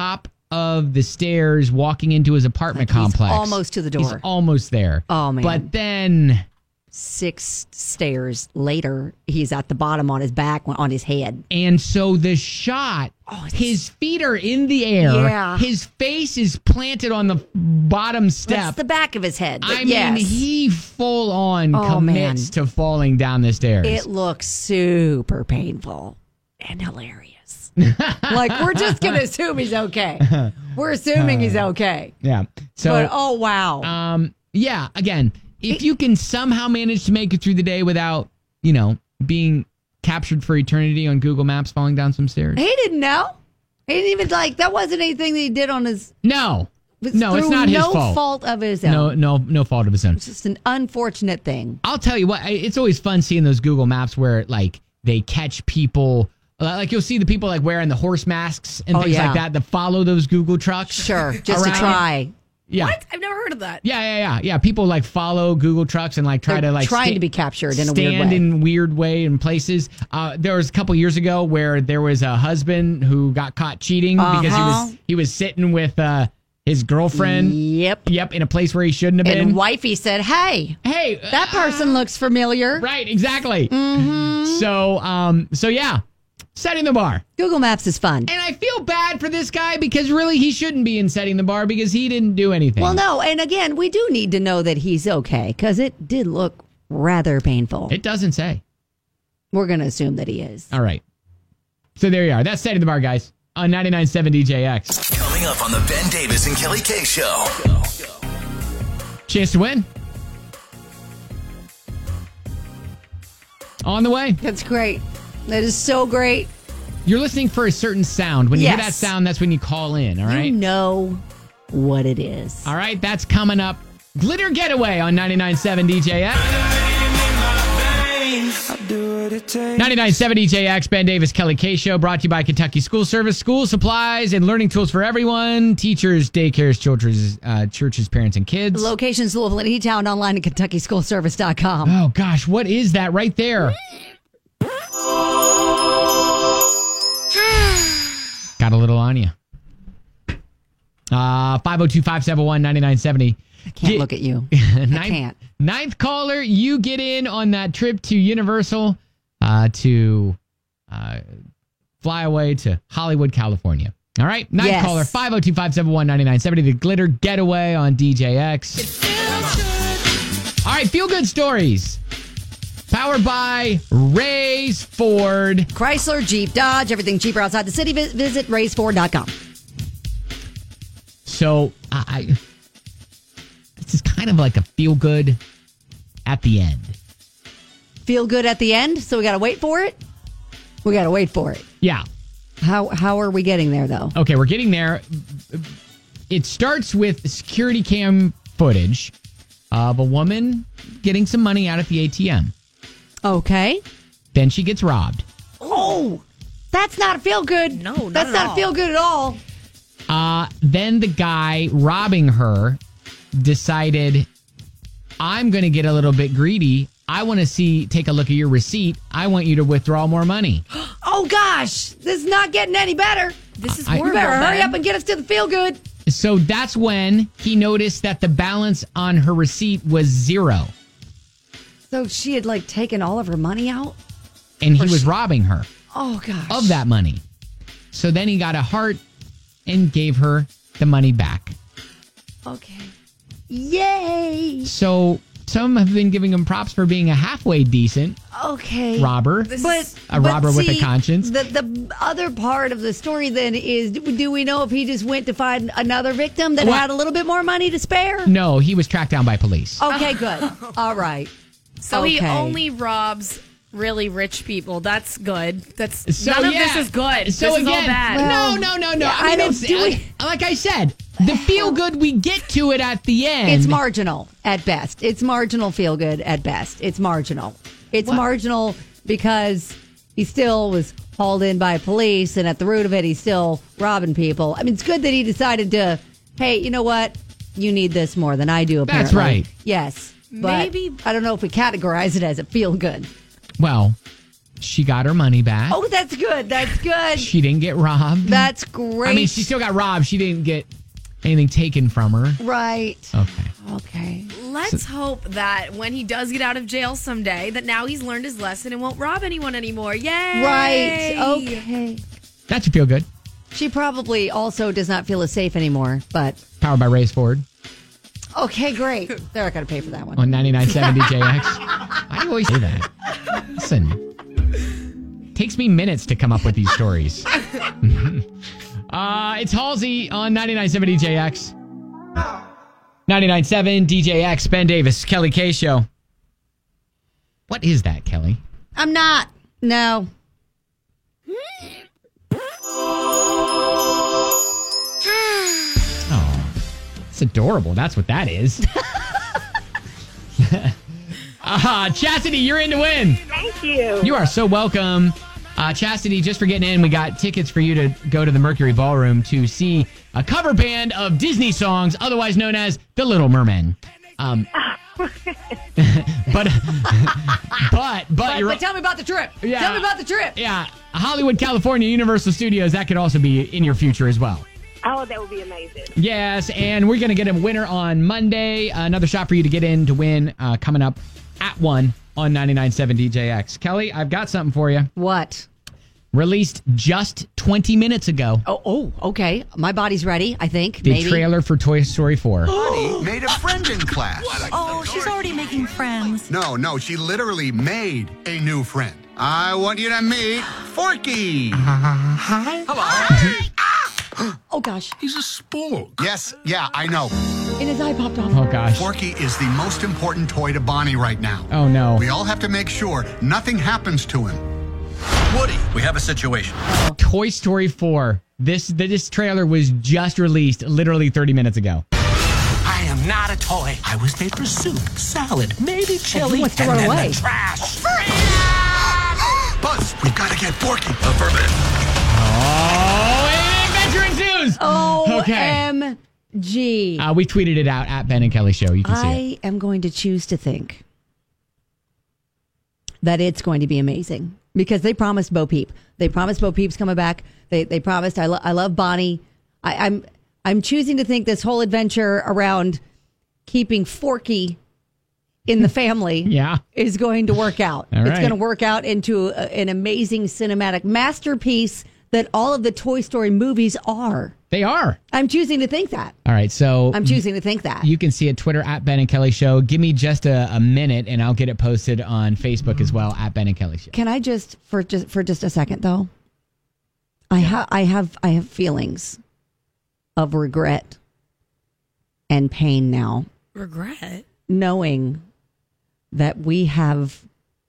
of the stairs walking into his apartment Like he's complex. almost to the door. He's almost there. Oh, man. But then Six stairs later, he's at the bottom on his back, on his head. And so the shot, his feet are in the air. Yeah. His face is planted on the bottom step. That's the back of his head. But I yes, mean, he full on Oh, commits to falling down the stairs. it looks super painful and hilarious. Like, we're just going to assume he's okay. We're assuming he's okay. yeah. So, but, oh, wow. um, yeah, again, if you can somehow manage to make it through the day without, you know, being captured for eternity on Google Maps falling down some stairs. He didn't know. He didn't even, like, that wasn't anything that he did on his... No. No, it's through not his no fault. fault of his own. No, no, no fault of his own. It's just an unfortunate thing. I'll tell you what, I- it's always fun seeing those Google Maps where, like, they catch people... Like, you'll see the people, like, wearing the horse masks and Oh, things yeah. like that that follow those Google trucks. Sure, just to around. try. Yeah. What? I've never heard of that. Yeah, yeah, yeah, yeah. People like follow Google trucks and like try They're to like trying sta- to be captured in a stand weird way. in weird way in places. Uh, there was a couple years ago where there was a husband who got caught cheating because he Uh-huh. was he was sitting with uh, his girlfriend. Yep. Yep, in a place where he shouldn't have been. And wifey said, hey, hey, that person looks familiar. Right, exactly. Mm-hmm. So, um, so yeah, setting the bar. Google Maps is fun. And I feel bad for this guy because really he shouldn't be in setting the bar because he didn't do anything. Well, no, and again, we do need to know that he's okay because it did look rather painful. It doesn't say. We're going to assume that he is. All right. So there you are. That's setting the bar, guys, on ninety-nine point seven D J X. Coming up on the Ben Davis and Kelly K Show. Chance to win. On the way. That's great. That is so great. You're listening for a certain sound. When you hear Yes. that sound, that's when you call in, all right? You know what it is. All right, that's coming up. Glitter Getaway on ninety-nine point seven D J X. ninety-nine point seven D J X, Ben Davis, Kelly K Show, brought to you by Kentucky School Service. School supplies and learning tools for everyone. Teachers, daycares, children's, uh, churches, parents, and kids. Locations, Louisville and E-Town, online at kentucky school service dot com. Oh, gosh, what is that right there? Got a little on you. Uh, five oh two, five seven one, nine nine seven oh. I can't look at you. ninth, I can't. Ninth caller, you get in on that trip to Universal uh, to uh, fly away to Hollywood, California. All right? Ninth Yes. caller, five oh two, five seven one, nine nine seven oh. The Glitter Getaway on D J X. All right, feel good stories. Powered by Ray's Ford. Chrysler, Jeep, Dodge, everything cheaper outside the city. Vi- Visit raise ford dot com. So I, I this is kind of like a feel good at the end. Feel good at the end, so we got to wait for it? We got to wait for it. Yeah. How how are we getting there, though? Okay, we're getting there. It starts with security cam footage of a woman getting some money out at the A T M. Okay. Then she gets robbed. Oh, that's not feel good. No, not That's at not all. feel good at all. Uh, then the guy robbing her decided, I'm going to get a little bit greedy. I want to see, take a look at your receipt. I want you to withdraw more money. Oh, gosh. This is not getting any better. This is I- You horrible. better hurry Ben. up and get us to the feel good. So that's when he noticed that the balance on her receipt was zero. So she had, like, taken all of her money out? And he Or was she- robbing her Oh, gosh. of that money. So then he got a heart and gave her the money back. Okay. Yay. So some have been giving him props for being a halfway decent Okay. robber. This But is- A but robber with a see, conscience. The the other part of the story then is: do do we know if he just went to find another victim that Well- had a little bit more money to spare? No, he was tracked down by police. Okay, good. All right. So he Okay. only robs really rich people. That's good. That's So, none of yeah. this is good. So this is all again, bad. Well, no, no, no, no. yeah, I, mean, I don't- it's- do we- like, like I said, the feel good, we get to it at the end. It's marginal at best. It's marginal feel good at best. It's marginal. It's marginal because he still was hauled in by police, and at the root of it, he's still robbing people. I mean, it's good that he decided to, hey, you know what? You need this more than I do, apparently. That's right. Yes. But Maybe- I don't know if we categorize it as a feel good. Well, She got her money back. Oh, that's good. That's good. She didn't get robbed. That's great. I mean, she still got robbed. She didn't get anything taken from her. Right. Okay. Okay. Let's hope that when he does get out of jail someday, that now he's learned his lesson and won't rob anyone anymore. Yay! Right. Okay. That should feel good. She probably also does not feel as safe anymore, but... Powered by Ray's Ford. Okay, great. They're not going to pay for that one. On ninety-nine point seven D J X. I always say that. Listen. Takes me minutes to come up with these stories. uh, it's Halsey on ninety-nine point seven D J X. ninety-nine point seven D J X, Ben Davis, Kelly K Show. What is that, Kelly? I'm not. No. Oh, it's adorable. That's what that is. uh, Chastity, you're in to win. Thank you. You are so welcome. Uh, Chastity, just for getting in, we got tickets for you to go to the Mercury Ballroom to see a cover band of Disney songs, otherwise known as The Little Mermen. Um, but, but, but, But, you're, but tell me about the trip. Yeah. Tell me about the trip. yeah, Hollywood, California, Universal Studios, that could also be in your future as well. Oh, that would be amazing. Yes, and we're going to get a winner on Monday. Another shot for you to get in to win uh, coming up at one on ninety-nine point seven D J X. Kelly, I've got something for you. What? Released just twenty minutes ago. Oh, oh, okay. My body's ready, I think. The maybe. trailer for Toy Story four. Honey made a friend in class. Oh, she's already making friends. No, no, she literally made a new friend. I want you to meet Forky. Hi. Hello. Oh, gosh. He's a spook. Yes, yeah, I know. And his eye popped off. Oh, gosh. Forky is the most important toy to Bonnie right now. Oh, no. We all have to make sure nothing happens to him. Woody, we have a situation. Toy Story four. This, this trailer was just released literally thirty minutes ago. I am not a toy. I was made for soup, salad, maybe chili, wants to and run then away? the trash. Buzz, we've got to get Forky. Affirmative. Oh, and Adventure Ensues! O Okay. M G. Uh, we tweeted it out at Ben and Kelly Show. You can see it. I am going to choose to think that it's going to be amazing because they promised Bo Peep. They promised Bo Peep's coming back. They they promised I, lo- I love Bonnie. I, I'm I'm choosing to think this whole adventure around keeping Forky in the family Yeah. is going to work out. All It's right. going to work out into a, an amazing cinematic masterpiece that all of the Toy Story movies are. They are. I'm choosing to think that. All right, so I'm choosing to think that. you can see it Twitter at Ben and Kelly Show. Give me just a, a minute, and I'll get it posted on Facebook as well at Ben and Kelly Show. Can I just for just for just a second though? I have I have I have feelings of regret and pain now, Regret? knowing that we have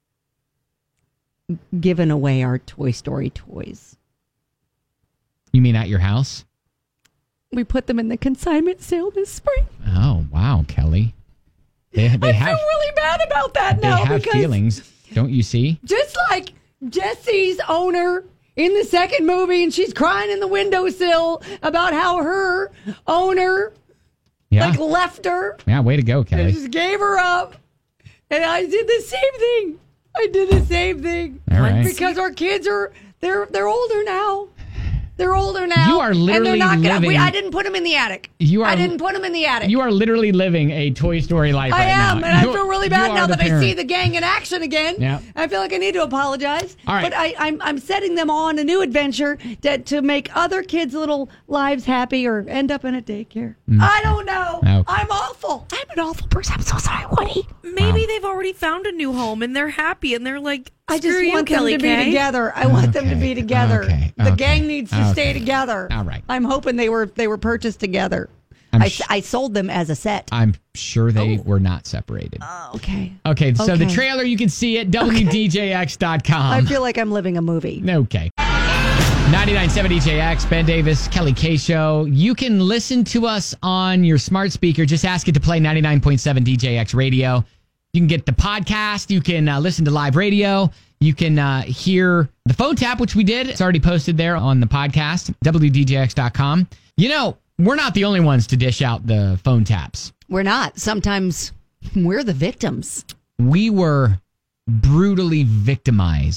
given away our Toy Story toys. You mean at your house? We put them in the consignment sale this spring. Oh, wow, Kelly. They, they I have feel really bad about that they now have because feelings, don't you see? just like Jessie's owner in the second movie, and she's crying in the windowsill about how her owner Yeah. like left her. Yeah, way to go, I Kelly. just gave her up. And I did the same thing. I did the same thing. All right. Because our kids are they're they're older now. They're older now. You are and literally they're not gonna, living- we, I didn't put them in the attic. You are- I didn't put them in the attic. You are literally living a Toy Story life I right am, now. and I You- feel really you bad are now the that I parent. see the gang in action again. Yeah. I feel like I need to apologize. All right. But I, I'm I'm setting them on a new adventure to, to make other kids' little lives happy or end up in a daycare. Mm. I don't know. Okay. I'm awful. I'm an awful person. I'm so sorry, Woody. Maybe they've already found a new home and they're happy and they're like, I just "Screw you, want them Kelly to be K." together. I want them to Okay, be together. okay, The okay, gang needs to stay okay. together. All right. I'm hoping they were they were purchased together. I'm I, sh- I sold them as a set. I'm sure they were not separated. Okay. Okay, so the Okay. trailer you can see at W D J X dot com. I feel like I'm living a movie. Okay. ninety-nine point seven D J X, Ben Davis, Kelly K Show. You can listen to us on your smart speaker. Just ask it to play ninety-nine point seven D J X radio. You can get the podcast. You can uh, listen to live radio. You can uh, hear the phone tap, which we did. It's already posted there on the podcast, W D J X dot com. You know, we're not the only ones to dish out the phone taps. We're not. Sometimes we're the victims. We were brutally victimized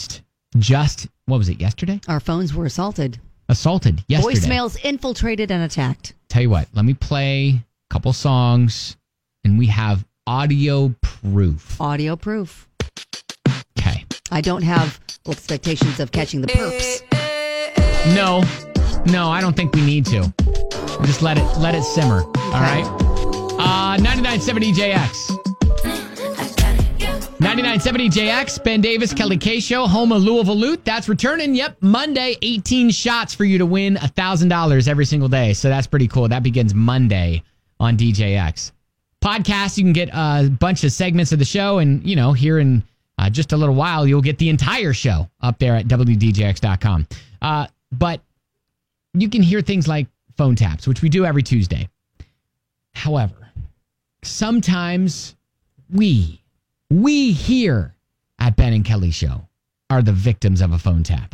just, what was it, yesterday? Our phones were assaulted. Assaulted yesterday. Voicemails infiltrated and attacked. Tell you what, let me play a couple songs, and we have audio proof. Audio proof. Okay. I don't have expectations of catching the perps. No, no, I don't think we need to. Just let it let it simmer. All right. Uh, ninety-nine point seven E J X. ninety-nine point seven E J X, Ben Davis, Kelly K Show, home of Louisville Loot. That's returning. Yep, Monday, eighteen shots for you to win one thousand dollars every single day. So that's pretty cool. That begins Monday on D J X. Podcast, you can get a bunch of segments of the show. And, you know, here in uh, just a little while, you'll get the entire show up there at W D J X dot com. Uh, but you can hear things like phone taps, which we do every Tuesday. However, sometimes we, we here at Ben and Kelly Show are the victims of a phone tap.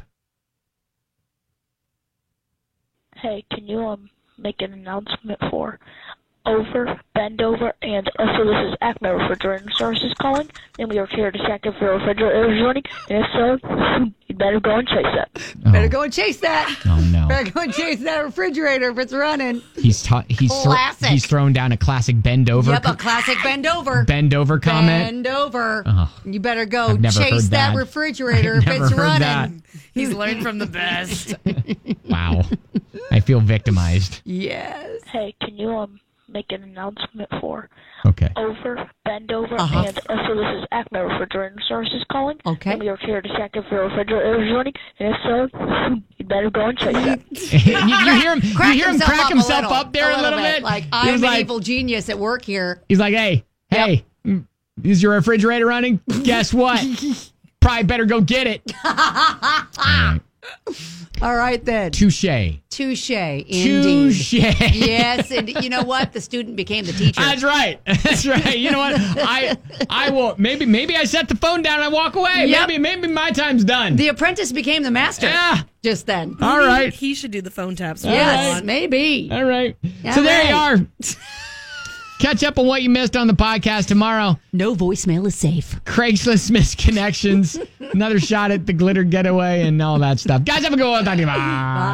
Hey, can you um make an announcement for Over, Bend Over, and also this is Acme Refrigerator Services calling, and we are here to check if your refrigerator is running, and if so, you'd better go and chase that. Oh. Better go and chase that. Oh, no. Better go and chase that refrigerator if it's running. He's ta- he's thro- Classic. he's thrown down a classic bend over. Yep, a classic bend over. Bend over comment. Bend over. Oh. You better go I've never chase heard that. that. refrigerator I've if never it's heard running. that. He's learned from the best. Wow. I feel victimized. Yes. Hey, can you um make an announcement for Okay. Over, Bend Over, Uh-huh. and also this is Acme Refrigerator Services calling, Okay. and we are here to check if your refrigerator is running, and if so, you'd better go and chase that. you, you hear him, you Crack hear him himself crack up a himself little, up there a little, bit. Like, He I'm was an like- evil genius at work here. He's like, hey, hey, is your refrigerator running? Guess what? Probably better go get it. All right. All right, then. Touche. Touche, indeed. Touche. Yes, and you know what? The student became the teacher. That's right. That's right. You know what? I I will maybe maybe I set the phone down and I walk away. Yep. Maybe maybe my time's done. The apprentice became the master. Yeah. Just then. All right. He should do the phone taps. for Yes, us. maybe. All right. All so there you right. are. Catch up on what you missed on the podcast tomorrow. No voicemail is safe. Craigslist misconnections. Another shot at the glitter getaway and all that stuff. Guys, have a good one. Talk to you. Bye.